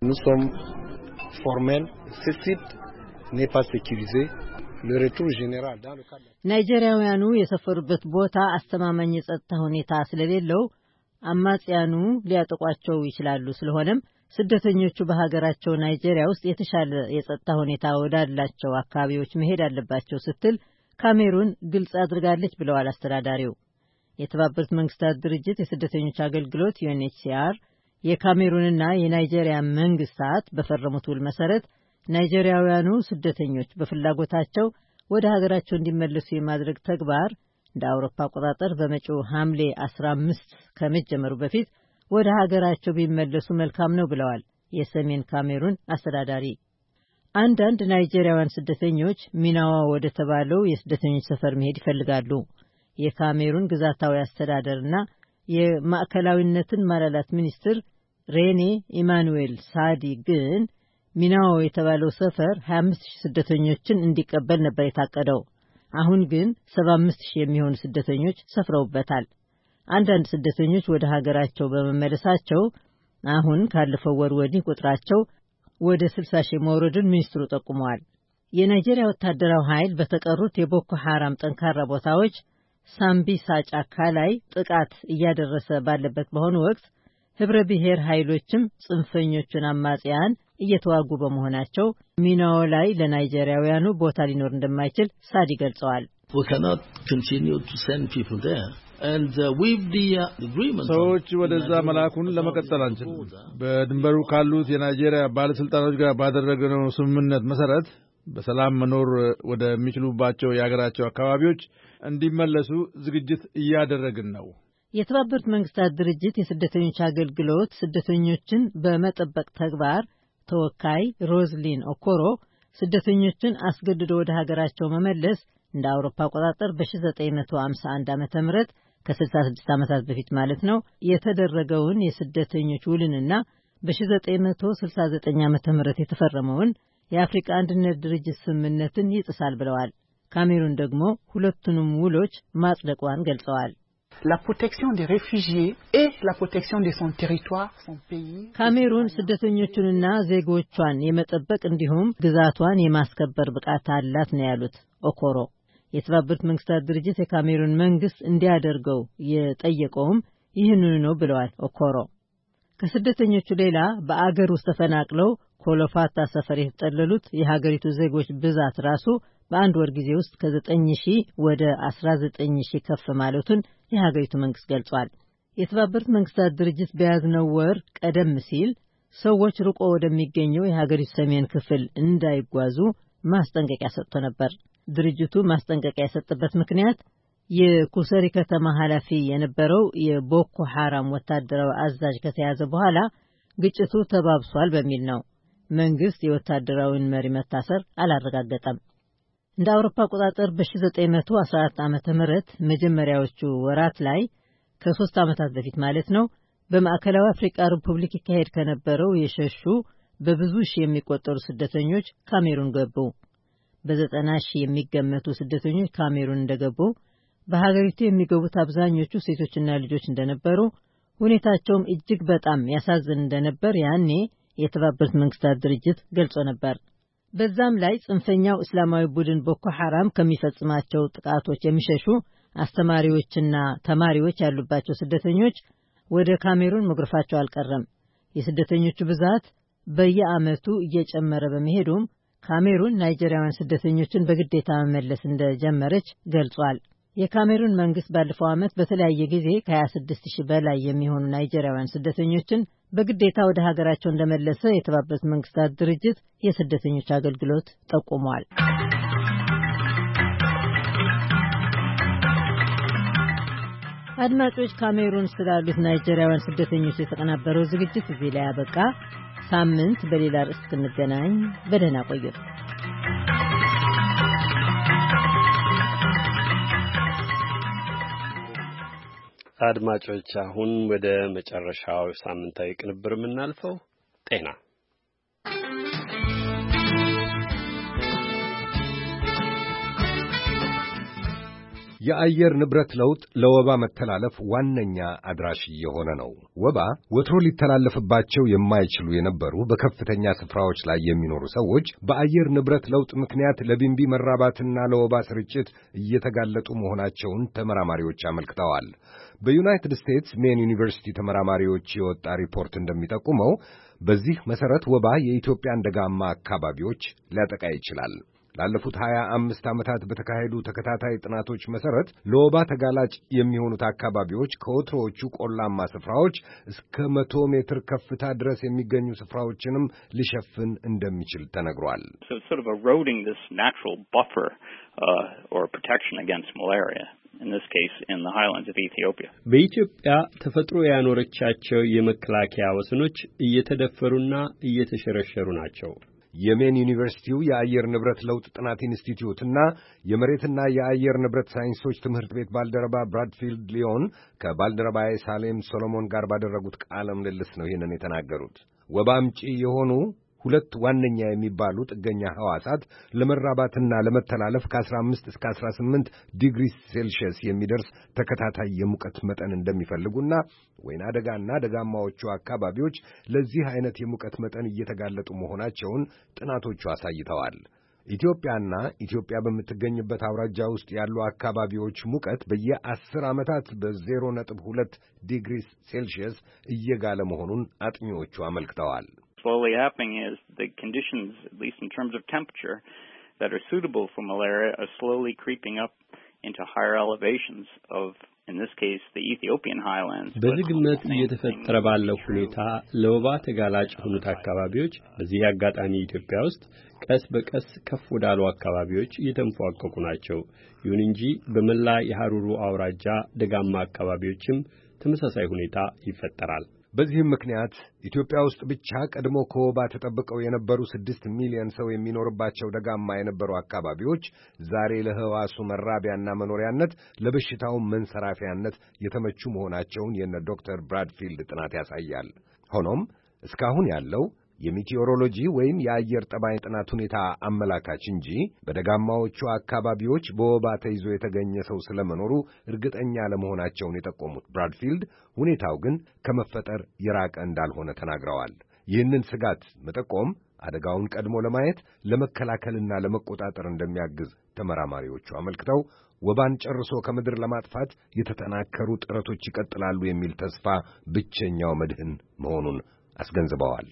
ናይጄሪያውያኑ የሰፈሩበት ቦታ አስተማማኝ የጸጥታ ሁኔታ ስለሌለው አማጽያኑ ሊያጠቋቸው ይችላሉ። ስለሆነም ስደተኞቹ በሀገራቸው ናይጄሪያ ውስጥ የተሻለ የጸጥታ ሁኔታ ወዳላቸው አካባቢዎች መሄድ አለባቸው ስትል ካሜሩን ግልጽ አድርጋለች ብለዋል አስተዳዳሪው። የተባበሩት መንግስታት ድርጅት የስደተኞች አገልግሎት ዩኤንኤችሲአር የካሜሩንና የናይጄሪያ መንግስታት በፈረሙት ውል መሰረት ናይጄሪያውያኑ ስደተኞች በፍላጎታቸው ወደ ሀገራቸው እንዲመለሱ የማድረግ ተግባር እንደ አውሮፓ አቆጣጠር በመጪው ሐምሌ 15 ከመጀመሩ በፊት ወደ ሀገራቸው ቢመለሱ መልካም ነው ብለዋል የሰሜን ካሜሩን አስተዳዳሪ። አንዳንድ ናይጄሪያውያን ስደተኞች ሚናዋ ወደ ተባለው የስደተኞች ሰፈር መሄድ ይፈልጋሉ። የካሜሩን ግዛታዊ አስተዳደርና የማዕከላዊነትን ማላላት ሚኒስትር ሬኔ ኢማኑኤል ሳዲ ግን ሚናዋ የተባለው ሰፈር 25000 ስደተኞችን እንዲቀበል ነበር የታቀደው። አሁን ግን 75000 የሚሆኑ ስደተኞች ሰፍረውበታል። አንዳንድ ስደተኞች ወደ ሀገራቸው በመመለሳቸው አሁን ካለፈው ወር ወዲህ ቁጥራቸው ወደ 60,000 መውረዱን ሚኒስትሩ ጠቁመዋል። የናይጄሪያ ወታደራዊ ኃይል በተቀሩት የቦኮ ሐራም ጠንካራ ቦታዎች ሳምቢሳ ጫካ ላይ ጥቃት እያደረሰ ባለበት በአሁኑ ወቅት ህብረ ብሔር ኃይሎችም ጽንፈኞቹን አማጽያን እየተዋጉ በመሆናቸው ሚናው ላይ ለናይጄሪያውያኑ ቦታ ሊኖር እንደማይችል ሳዲ ገልጸዋል። ሰዎች ወደዛ መላኩን ለመቀጠል አንችልም። በድንበሩ ካሉት የናይጄሪያ ባለስልጣኖች ጋር ባደረግነው ስምምነት መሰረት በሰላም መኖር ወደሚችሉባቸው የሀገራቸው አካባቢዎች እንዲመለሱ ዝግጅት እያደረግን ነው። የተባበሩት መንግስታት ድርጅት የስደተኞች አገልግሎት ስደተኞችን በመጠበቅ ተግባር ተወካይ ሮዝሊን ኦኮሮ ስደተኞችን አስገድዶ ወደ ሀገራቸው መመለስ እንደ አውሮፓ አቆጣጠር በ1951 ዓ.ም ከ66 ዓመታት በፊት ማለት ነው የተደረገውን የስደተኞች ውልንና በ1969 ዓ.ም የተፈረመውን የአፍሪካ አንድነት ድርጅት ስምምነትን ይጥሳል ብለዋል። ካሜሩን ደግሞ ሁለቱንም ውሎች ማጽደቋን ገልጸዋል። La protection des réfugiés et la protection de son territoire, son pays. ካሜሩን ስደተኞቹንና ዜጎቿን የመጠበቅ እንዲሁም ግዛቷን የማስከበር ብቃት አላት ነው ያሉት ኦኮሮ። የተባበሩት መንግስታት ድርጅት የካሜሩን መንግስት እንዲያደርገው የጠየቀውም ይህንኑ ነው ብለዋል ኦኮሮ። ከስደተኞቹ ሌላ በአገር ውስጥ ተፈናቅለው ኮሎፋታ ሰፈር የተጠለሉት የሀገሪቱ ዜጎች ብዛት ራሱ በአንድ ወር ጊዜ ውስጥ ከ9,000 ወደ 19,000 ከፍ ማለቱን የሀገሪቱ መንግስት ገልጿል። የተባበሩት መንግስታት ድርጅት በያዝነው ወር ቀደም ሲል ሰዎች ርቆ ወደሚገኘው የሀገሪቱ ሰሜን ክፍል እንዳይጓዙ ማስጠንቀቂያ ሰጥቶ ነበር። ድርጅቱ ማስጠንቀቂያ የሰጠበት ምክንያት የኩሰሪ ከተማ ኃላፊ የነበረው የቦኮ ሐራም ወታደራዊ አዛዥ ከተያዘ በኋላ ግጭቱ ተባብሷል በሚል ነው። መንግስት የወታደራዊውን መሪ መታሰር አላረጋገጠም። እንደ አውሮፓ አቆጣጠር በ1914 ዓመተ ምህረት መጀመሪያዎቹ ወራት ላይ ከ3 ዓመታት በፊት ማለት ነው በማዕከላዊ አፍሪካ ሪፑብሊክ ይካሄድ ከነበረው የሸሹ በብዙ ሺህ የሚቆጠሩ ስደተኞች ካሜሩን ገቡ። በ90,000 የሚገመቱ ስደተኞች ካሜሩን እንደገቡ በሀገሪቱ የሚገቡት አብዛኞቹ ሴቶችና ልጆች እንደነበሩ ሁኔታቸውም እጅግ በጣም ያሳዝን እንደነበር ያኔ የተባበሩት መንግስታት ድርጅት ገልጾ ነበር። በዛም ላይ ጽንፈኛው እስላማዊ ቡድን ቦኮ ሐራም ከሚፈጽማቸው ጥቃቶች የሚሸሹ አስተማሪዎችና ተማሪዎች ያሉባቸው ስደተኞች ወደ ካሜሩን መግረፋቸው አልቀረም። የስደተኞቹ ብዛት በየዓመቱ እየጨመረ በመሄዱም ካሜሩን ናይጄሪያውያን ስደተኞችን በግዴታ መመለስ እንደጀመረች ገልጿል። የካሜሩን መንግስት ባለፈው ዓመት በተለያየ ጊዜ ከ26,000 በላይ የሚሆኑ ናይጄሪያውያን ስደተኞችን በግዴታ ወደ ሀገራቸው እንደመለሰ የተባበሩት መንግስታት ድርጅት የስደተኞች አገልግሎት ጠቁሟል። አድማጮች፣ ካሜሩን ስላሉት ናይጄሪያውያን ስደተኞች የተቀናበረው ዝግጅት እዚህ ላይ ያበቃ። ሳምንት በሌላ ርዕስ እስክንገናኝ በደህና ቆዩ። አድማጮች፣ አሁን ወደ መጨረሻው ሳምንታዊ ቅንብር የምናልፈው ጤና። የአየር ንብረት ለውጥ ለወባ መተላለፍ ዋነኛ አድራሽ የሆነ ነው። ወባ ወትሮ ሊተላለፍባቸው የማይችሉ የነበሩ በከፍተኛ ስፍራዎች ላይ የሚኖሩ ሰዎች በአየር ንብረት ለውጥ ምክንያት ለቢንቢ መራባትና ለወባ ስርጭት እየተጋለጡ መሆናቸውን ተመራማሪዎች አመልክተዋል። በዩናይትድ ስቴትስ ሜን ዩኒቨርሲቲ ተመራማሪዎች የወጣ ሪፖርት እንደሚጠቁመው በዚህ መሰረት ወባ የኢትዮጵያን ደጋማ አካባቢዎች ሊያጠቃ ይችላል። ላለፉት 25 ዓመታት በተካሄዱ ተከታታይ ጥናቶች መሰረት ለወባ ተጋላጭ የሚሆኑት አካባቢዎች ከወትሮዎቹ ቆላማ ስፍራዎች እስከ 100 ሜትር ከፍታ ድረስ የሚገኙ ስፍራዎችንም ሊሸፍን እንደሚችል ተነግሯል። በኢትዮጵያ ተፈጥሮ ያኖረቻቸው የመከላከያ ወሰኖች እየተደፈሩና እየተሸረሸሩ ናቸው። የሜን ዩኒቨርሲቲው የአየር ንብረት ለውጥ ጥናት ኢንስቲትዩትና የመሬትና የአየር ንብረት ሳይንሶች ትምህርት ቤት ባልደረባ ብራድፊልድ ሊዮን ከባልደረባዬ ሳሌም ሶሎሞን ጋር ባደረጉት ቃለ ምልልስ ነው ይህንን የተናገሩት። ወባ አምጪ የሆኑ ሁለት ዋነኛ የሚባሉ ጥገኛ ሕዋሳት ለመራባትና ለመተላለፍ ከ15 እስከ 18 ዲግሪ ሴልሺየስ የሚደርስ ተከታታይ የሙቀት መጠን እንደሚፈልጉና ወይና ደጋና ደጋማዎቹ አካባቢዎች ለዚህ አይነት የሙቀት መጠን እየተጋለጡ መሆናቸውን ጥናቶቹ አሳይተዋል። ኢትዮጵያ በምትገኝበት አውራጃ ውስጥ ያሉ አካባቢዎች ሙቀት በየ10 ዓመታት በ0.2 ዲግሪ ሴልሺየስ እየጋለ መሆኑን አጥኚዎቹ አመልክተዋል። Slowly happening is the conditions, at least in terms of temperature, that are suitable for malaria are slowly creeping up into higher elevations of, in this case, the Ethiopian highlands. በዝግመት እየተፈጠረ ባለው ሁኔታ ለወባ ተጋላጭ የሆኑት አካባቢዎች በዚህ አጋጣሚ ኢትዮጵያ ውስጥ ቀስ በቀስ ከፍ ወዳሉ አካባቢዎች እየተንፏቀቁ ናቸው። ይሁን እንጂ በመላ የሐሩሩ አውራጃ ደጋማ አካባቢዎችም ተመሳሳይ ሁኔታ ይፈጠራል። በዚህም ምክንያት ኢትዮጵያ ውስጥ ብቻ ቀድሞ ከወባ ተጠብቀው የነበሩ 6 ሚሊዮን ሰው የሚኖርባቸው ደጋማ የነበሩ አካባቢዎች ዛሬ ለሕዋሱ መራቢያና መኖሪያነት ለበሽታው መንሰራፊያነት የተመቹ መሆናቸውን የነ ዶክተር ብራድፊልድ ጥናት ያሳያል። ሆኖም እስካሁን ያለው የሚቲዮሮሎጂ ወይም የአየር ጠባይ ጥናት ሁኔታ አመላካች እንጂ በደጋማዎቹ አካባቢዎች በወባ ተይዞ የተገኘ ሰው ስለመኖሩ እርግጠኛ ለመሆናቸውን የጠቆሙት ብራድፊልድ ሁኔታው ግን ከመፈጠር የራቀ እንዳልሆነ ተናግረዋል። ይህንን ስጋት መጠቆም አደጋውን ቀድሞ ለማየት ለመከላከልና ለመቆጣጠር እንደሚያግዝ ተመራማሪዎቹ አመልክተው ወባን ጨርሶ ከምድር ለማጥፋት የተጠናከሩ ጥረቶች ይቀጥላሉ የሚል ተስፋ ብቸኛው መድህን መሆኑን አስገንዝበዋል።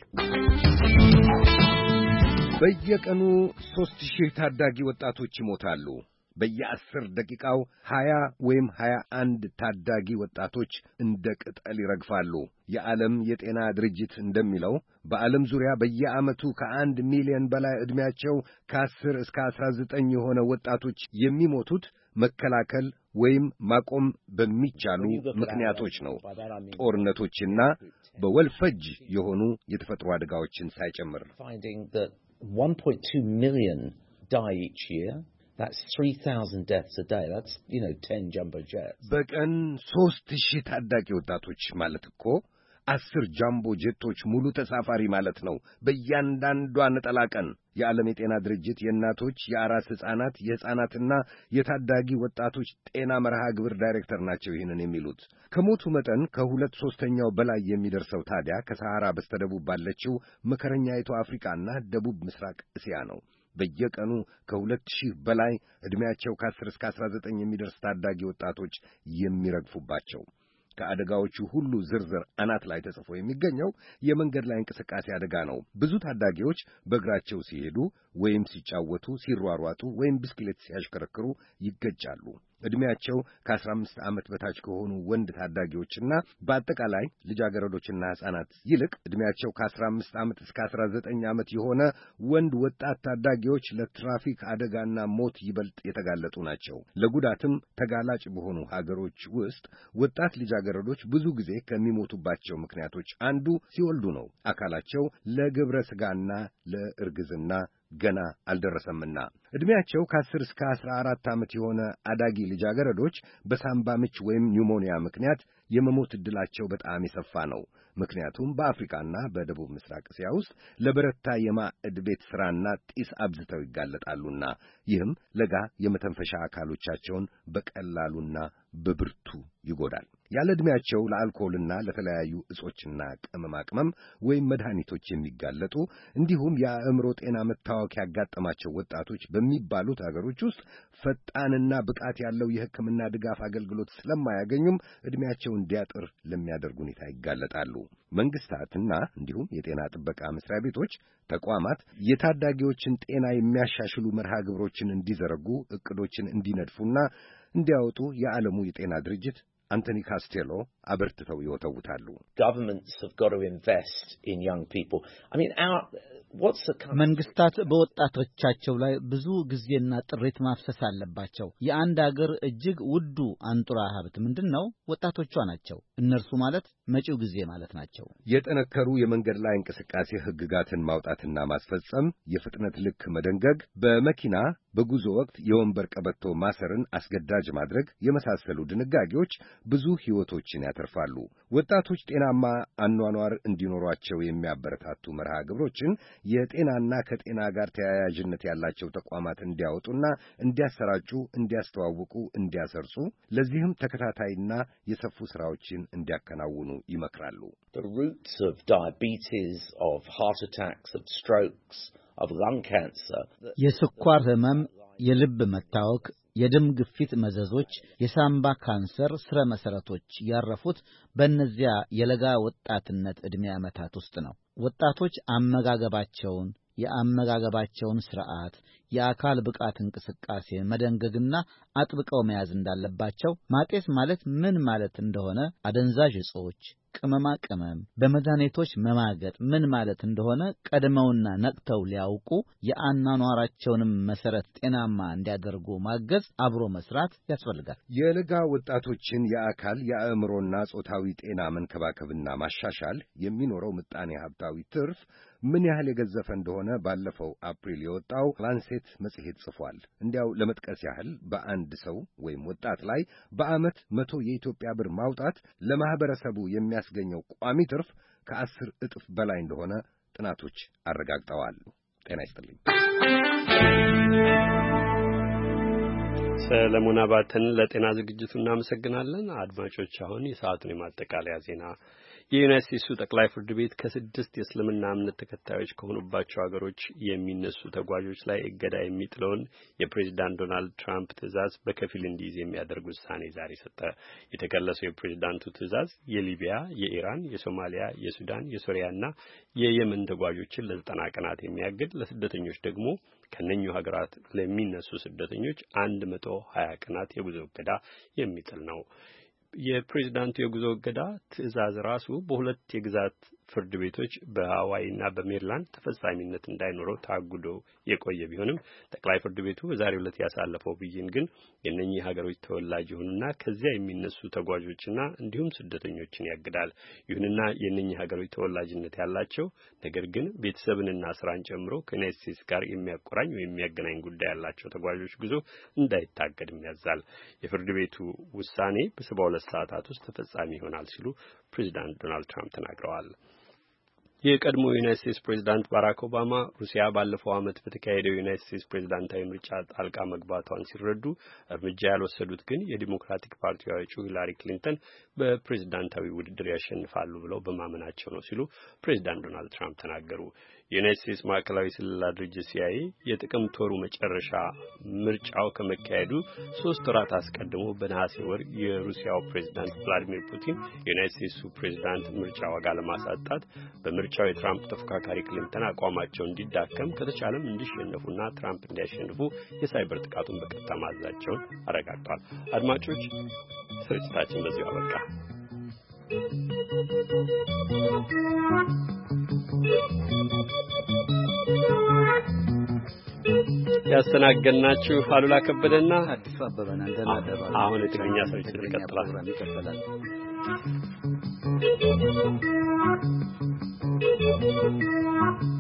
በየቀኑ 3000 ታዳጊ ወጣቶች ይሞታሉ። በየ10 ደቂቃው 20 ወይም 21 ታዳጊ ወጣቶች እንደ ቅጠል ይረግፋሉ። የዓለም የጤና ድርጅት እንደሚለው በዓለም ዙሪያ በየዓመቱ ከ1 ሚሊዮን በላይ ዕድሜያቸው ከ10 እስከ 19 የሆነ ወጣቶች የሚሞቱት መከላከል ወይም ማቆም በሚቻሉ ምክንያቶች ነው። ጦርነቶችና በወልፈጅ የሆኑ የተፈጥሮ አደጋዎችን ሳይጨምር 1.2 million die each year. That's 3,000 deaths a day. That's, 10 jumbo jets. በቀን 3000 ታዳጊ ወጣቶች ማለት እኮ 10 ጃምቦ ጄቶች ሙሉ ተሳፋሪ ማለት ነው። በእያንዳንዷ ነጠላ ቀን የዓለም የጤና ድርጅት የእናቶች የአራስ ሕፃናት የሕፃናትና የታዳጊ ወጣቶች ጤና መርሃ ግብር ዳይሬክተር ናቸው ይህንን የሚሉት። ከሞቱ መጠን ከ2/3 በላይ የሚደርሰው ታዲያ ከሰሐራ በስተደቡብ ባለችው መከረኛይቱ አፍሪካና ደቡብ ምስራቅ እስያ ነው። በየቀኑ ከ2000 በላይ ዕድሜያቸው ከ10 እስከ 19 የሚደርስ ታዳጊ ወጣቶች የሚረግፉባቸው። ከአደጋዎቹ ሁሉ ዝርዝር አናት ላይ ተጽፎ የሚገኘው የመንገድ ላይ እንቅስቃሴ አደጋ ነው። ብዙ ታዳጊዎች በእግራቸው ሲሄዱ ወይም ሲጫወቱ፣ ሲሯሯጡ ወይም ብስክሌት ሲያሽከረክሩ ይገጫሉ። ዕድሜያቸው ከ15 ዓመት በታች ከሆኑ ወንድ ታዳጊዎችና በአጠቃላይ ልጃገረዶችና ሕፃናት ይልቅ ዕድሜያቸው ከ15 ዓመት እስከ 19 ዓመት የሆነ ወንድ ወጣት ታዳጊዎች ለትራፊክ አደጋና ሞት ይበልጥ የተጋለጡ ናቸው። ለጉዳትም ተጋላጭ በሆኑ ሀገሮች ውስጥ ወጣት ልጃገረዶች ብዙ ጊዜ ከሚሞቱባቸው ምክንያቶች አንዱ ሲወልዱ ነው። አካላቸው ለግብረ ሥጋና ለእርግዝና ገና አልደረሰምና። ዕድሜያቸው ከ10 እስከ 14 ዓመት የሆነ አዳጊ ልጃገረዶች በሳምባ ምች ወይም ኒውሞኒያ ምክንያት የመሞት ዕድላቸው በጣም የሰፋ ነው። ምክንያቱም በአፍሪካና በደቡብ ምስራቅ እስያ ውስጥ ለበረታ የማዕድ ቤት ሥራና ጢስ አብዝተው ይጋለጣሉና ይህም ለጋ የመተንፈሻ አካሎቻቸውን በቀላሉና በብርቱ ይጎዳል። ያለ ዕድሜያቸው ለአልኮልና ለተለያዩ እጾችና ቅመማ ቅመም ወይም መድኃኒቶች የሚጋለጡ እንዲሁም የአእምሮ ጤና መታወክ ያጋጠማቸው ወጣቶች በሚባሉት አገሮች ውስጥ ፈጣንና ብቃት ያለው የሕክምና ድጋፍ አገልግሎት ስለማያገኙም ዕድሜያቸው እንዲያጥር ለሚያደርግ ሁኔታ ይጋለጣሉ። መንግስታትና እንዲሁም የጤና ጥበቃ መስሪያ ቤቶች፣ ተቋማት የታዳጊዎችን ጤና የሚያሻሽሉ መርሃ ግብሮችን እንዲዘረጉ ዕቅዶችን እንዲነድፉና እንዲያወጡ የዓለሙ የጤና ድርጅት አንቶኒ ካስቴሎ አበርትተው ይወተውታሉ። መንግስታት በወጣቶቻቸው ላይ ብዙ ጊዜና ጥሪት ማፍሰስ አለባቸው። የአንድ አገር እጅግ ውዱ አንጡራ ሀብት ምንድን ነው? ወጣቶቿ ናቸው። እነርሱ ማለት መጪው ጊዜ ማለት ናቸው። የጠነከሩ የመንገድ ላይ እንቅስቃሴ ሕግጋትን ማውጣትና ማስፈጸም፣ የፍጥነት ልክ መደንገግ፣ በመኪና በጉዞ ወቅት የወንበር ቀበቶ ማሰርን አስገዳጅ ማድረግ የመሳሰሉ ድንጋጌዎች ብዙ ሕይወቶችን ያተርፋሉ። ወጣቶች ጤናማ አኗኗር እንዲኖሯቸው የሚያበረታቱ መርሃ ግብሮችን የጤናና ከጤና ጋር ተያያዥነት ያላቸው ተቋማት እንዲያወጡና እንዲያሰራጩ፣ እንዲያስተዋውቁ፣ እንዲያሰርጹ፣ ለዚህም ተከታታይና የሰፉ ሥራዎችን እንዲያከናውኑ ይመክራሉ። The roots of diabetes, of heart attacks, of strokes, of lung cancer. የስኳር ህመም፣ የልብ መታወክ፣ የደም ግፊት መዘዞች፣ የሳምባ ካንሰር ስረ መሰረቶች ያረፉት በእነዚያ የለጋ ወጣትነት ዕድሜ ዓመታት ውስጥ ነው። ወጣቶች የአመጋገባቸውን ስርዓት፣ የአካል ብቃት እንቅስቃሴ መደንገግና አጥብቀው መያዝ እንዳለባቸው፣ ማጤስ ማለት ምን ማለት እንደሆነ፣ አደንዛዥ እጾች፣ ቅመማ ቅመም፣ በመድኃኒቶች መማገጥ ምን ማለት እንደሆነ ቀድመውና ነቅተው ሊያውቁ የአኗኗራቸውንም መሰረት ጤናማ እንዲያደርጉ ማገዝ፣ አብሮ መስራት ያስፈልጋል። የለጋ ወጣቶችን የአካል የአእምሮና ጾታዊ ጤና መንከባከብና ማሻሻል የሚኖረው ምጣኔ ሀብታዊ ትርፍ ምን ያህል የገዘፈ እንደሆነ ባለፈው አፕሪል የወጣው ላንሴት መጽሔት ጽፏል። እንዲያው ለመጥቀስ ያህል በአንድ ሰው ወይም ወጣት ላይ በዓመት 100 የኢትዮጵያ ብር ማውጣት ለማህበረሰቡ የሚያስገኘው ቋሚ ትርፍ ከ10 እጥፍ በላይ እንደሆነ ጥናቶች አረጋግጠዋል። ጤና ይስጥልኝ። ሰለሞን አባተን ለጤና ዝግጅቱ እናመሰግናለን። አድማጮች፣ አሁን የሰዓቱን የማጠቃለያ ዜና። የዩናይትድ ስቴትሱ ጠቅላይ ፍርድ ቤት ከ6 የእስልምና እምነት ተከታዮች ከሆኑባቸው ሀገሮች የሚነሱ ተጓዦች ላይ እገዳ የሚጥለውን የፕሬዚዳንት ዶናልድ ትራምፕ ትዕዛዝ በከፊል እንዲይዝ የሚያደርግ ውሳኔ ዛሬ ሰጠ። የተከለሰው የፕሬዚዳንቱ ትዕዛዝ የሊቢያ፣ የኢራን፣ የሶማሊያ፣ የሱዳን፣ የሶሪያና የየመን ተጓዦችን ለ90 ቀናት የሚያግድ፣ ለስደተኞች ደግሞ ከነኙ ሀገራት ለሚነሱ ስደተኞች 120 ቀናት የጉዞ እገዳ የሚጥል ነው። የፕሬዝዳንቱ የጉዞ እገዳ ትዕዛዝ ራሱ በሁለት የግዛት ፍርድ ቤቶች በሃዋይና በሜሪላንድ ተፈጻሚነት እንዳይኖረው ታግዶ የቆየ ቢሆንም ጠቅላይ ፍርድ ቤቱ በዛሬው ዕለት ያሳለፈው ብይን ግን የእነኚህ ሀገሮች ተወላጅ የሆኑና ከዚያ የሚነሱ ተጓዦችና እንዲሁም ስደተኞችን ያግዳል። ይሁንና የእነኚህ ሀገሮች ተወላጅነት ያላቸው ነገር ግን ቤተሰብንና ስራን ጨምሮ ከዩናይትድ ስቴትስ ጋር የሚያቆራኝ ወይም የሚያገናኝ ጉዳይ ያላቸው ተጓዦች ጉዞ እንዳይታገድም ያዛል። የፍርድ ቤቱ ውሳኔ በ72 ሰዓታት ውስጥ ተፈጻሚ ይሆናል ሲሉ ፕሬዚዳንት ዶናልድ ትራምፕ ተናግረዋል። የቀድሞ ዩናይትድ ስቴትስ ፕሬዝዳንት ባራክ ኦባማ ሩሲያ ባለፈው ዓመት በተካሄደው ዩናይትድ ስቴትስ ፕሬዝዳንታዊ ምርጫ ጣልቃ መግባቷን ሲረዱ እርምጃ ያልወሰዱት ግን የዲሞክራቲክ ፓርቲው እጩ ሂላሪ ክሊንተን በፕሬዝዳንታዊ ውድድር ያሸንፋሉ ብለው በማመናቸው ነው ሲሉ ፕሬዝዳንት ዶናልድ ትራምፕ ተናገሩ። የዩናይትድ ስቴትስ ማዕከላዊ ስለላ ድርጅት CIA የጥቅምት ወሩ መጨረሻ ምርጫው ከመካሄዱ 3 ወራት አስቀድሞ በነሐሴ ወር የሩሲያው ፕሬዝዳንት ቭላዲሚር ፑቲን የዩናይትድ ስቴትሱ ፕሬዝዳንት ምርጫ ዋጋ ለማሳጣት በምርጫው የትራምፕ ተፎካካሪ ክሊንተን አቋማቸው እንዲዳከም ከተቻለም እንዲሸነፉና ትራምፕ እንዲያሸንፉ የሳይበር ጥቃቱን በቀጥታ ማዘዛቸውን አረጋግጧል። አድማጮች ስርጭታችን በዚሁ አበቃ። ያስተናገድናችሁ አሉላ ከበደና አዲሱ አበበ ነን። አሁን የትግርኛ ስርጭት ይቀጥላል። Thank you.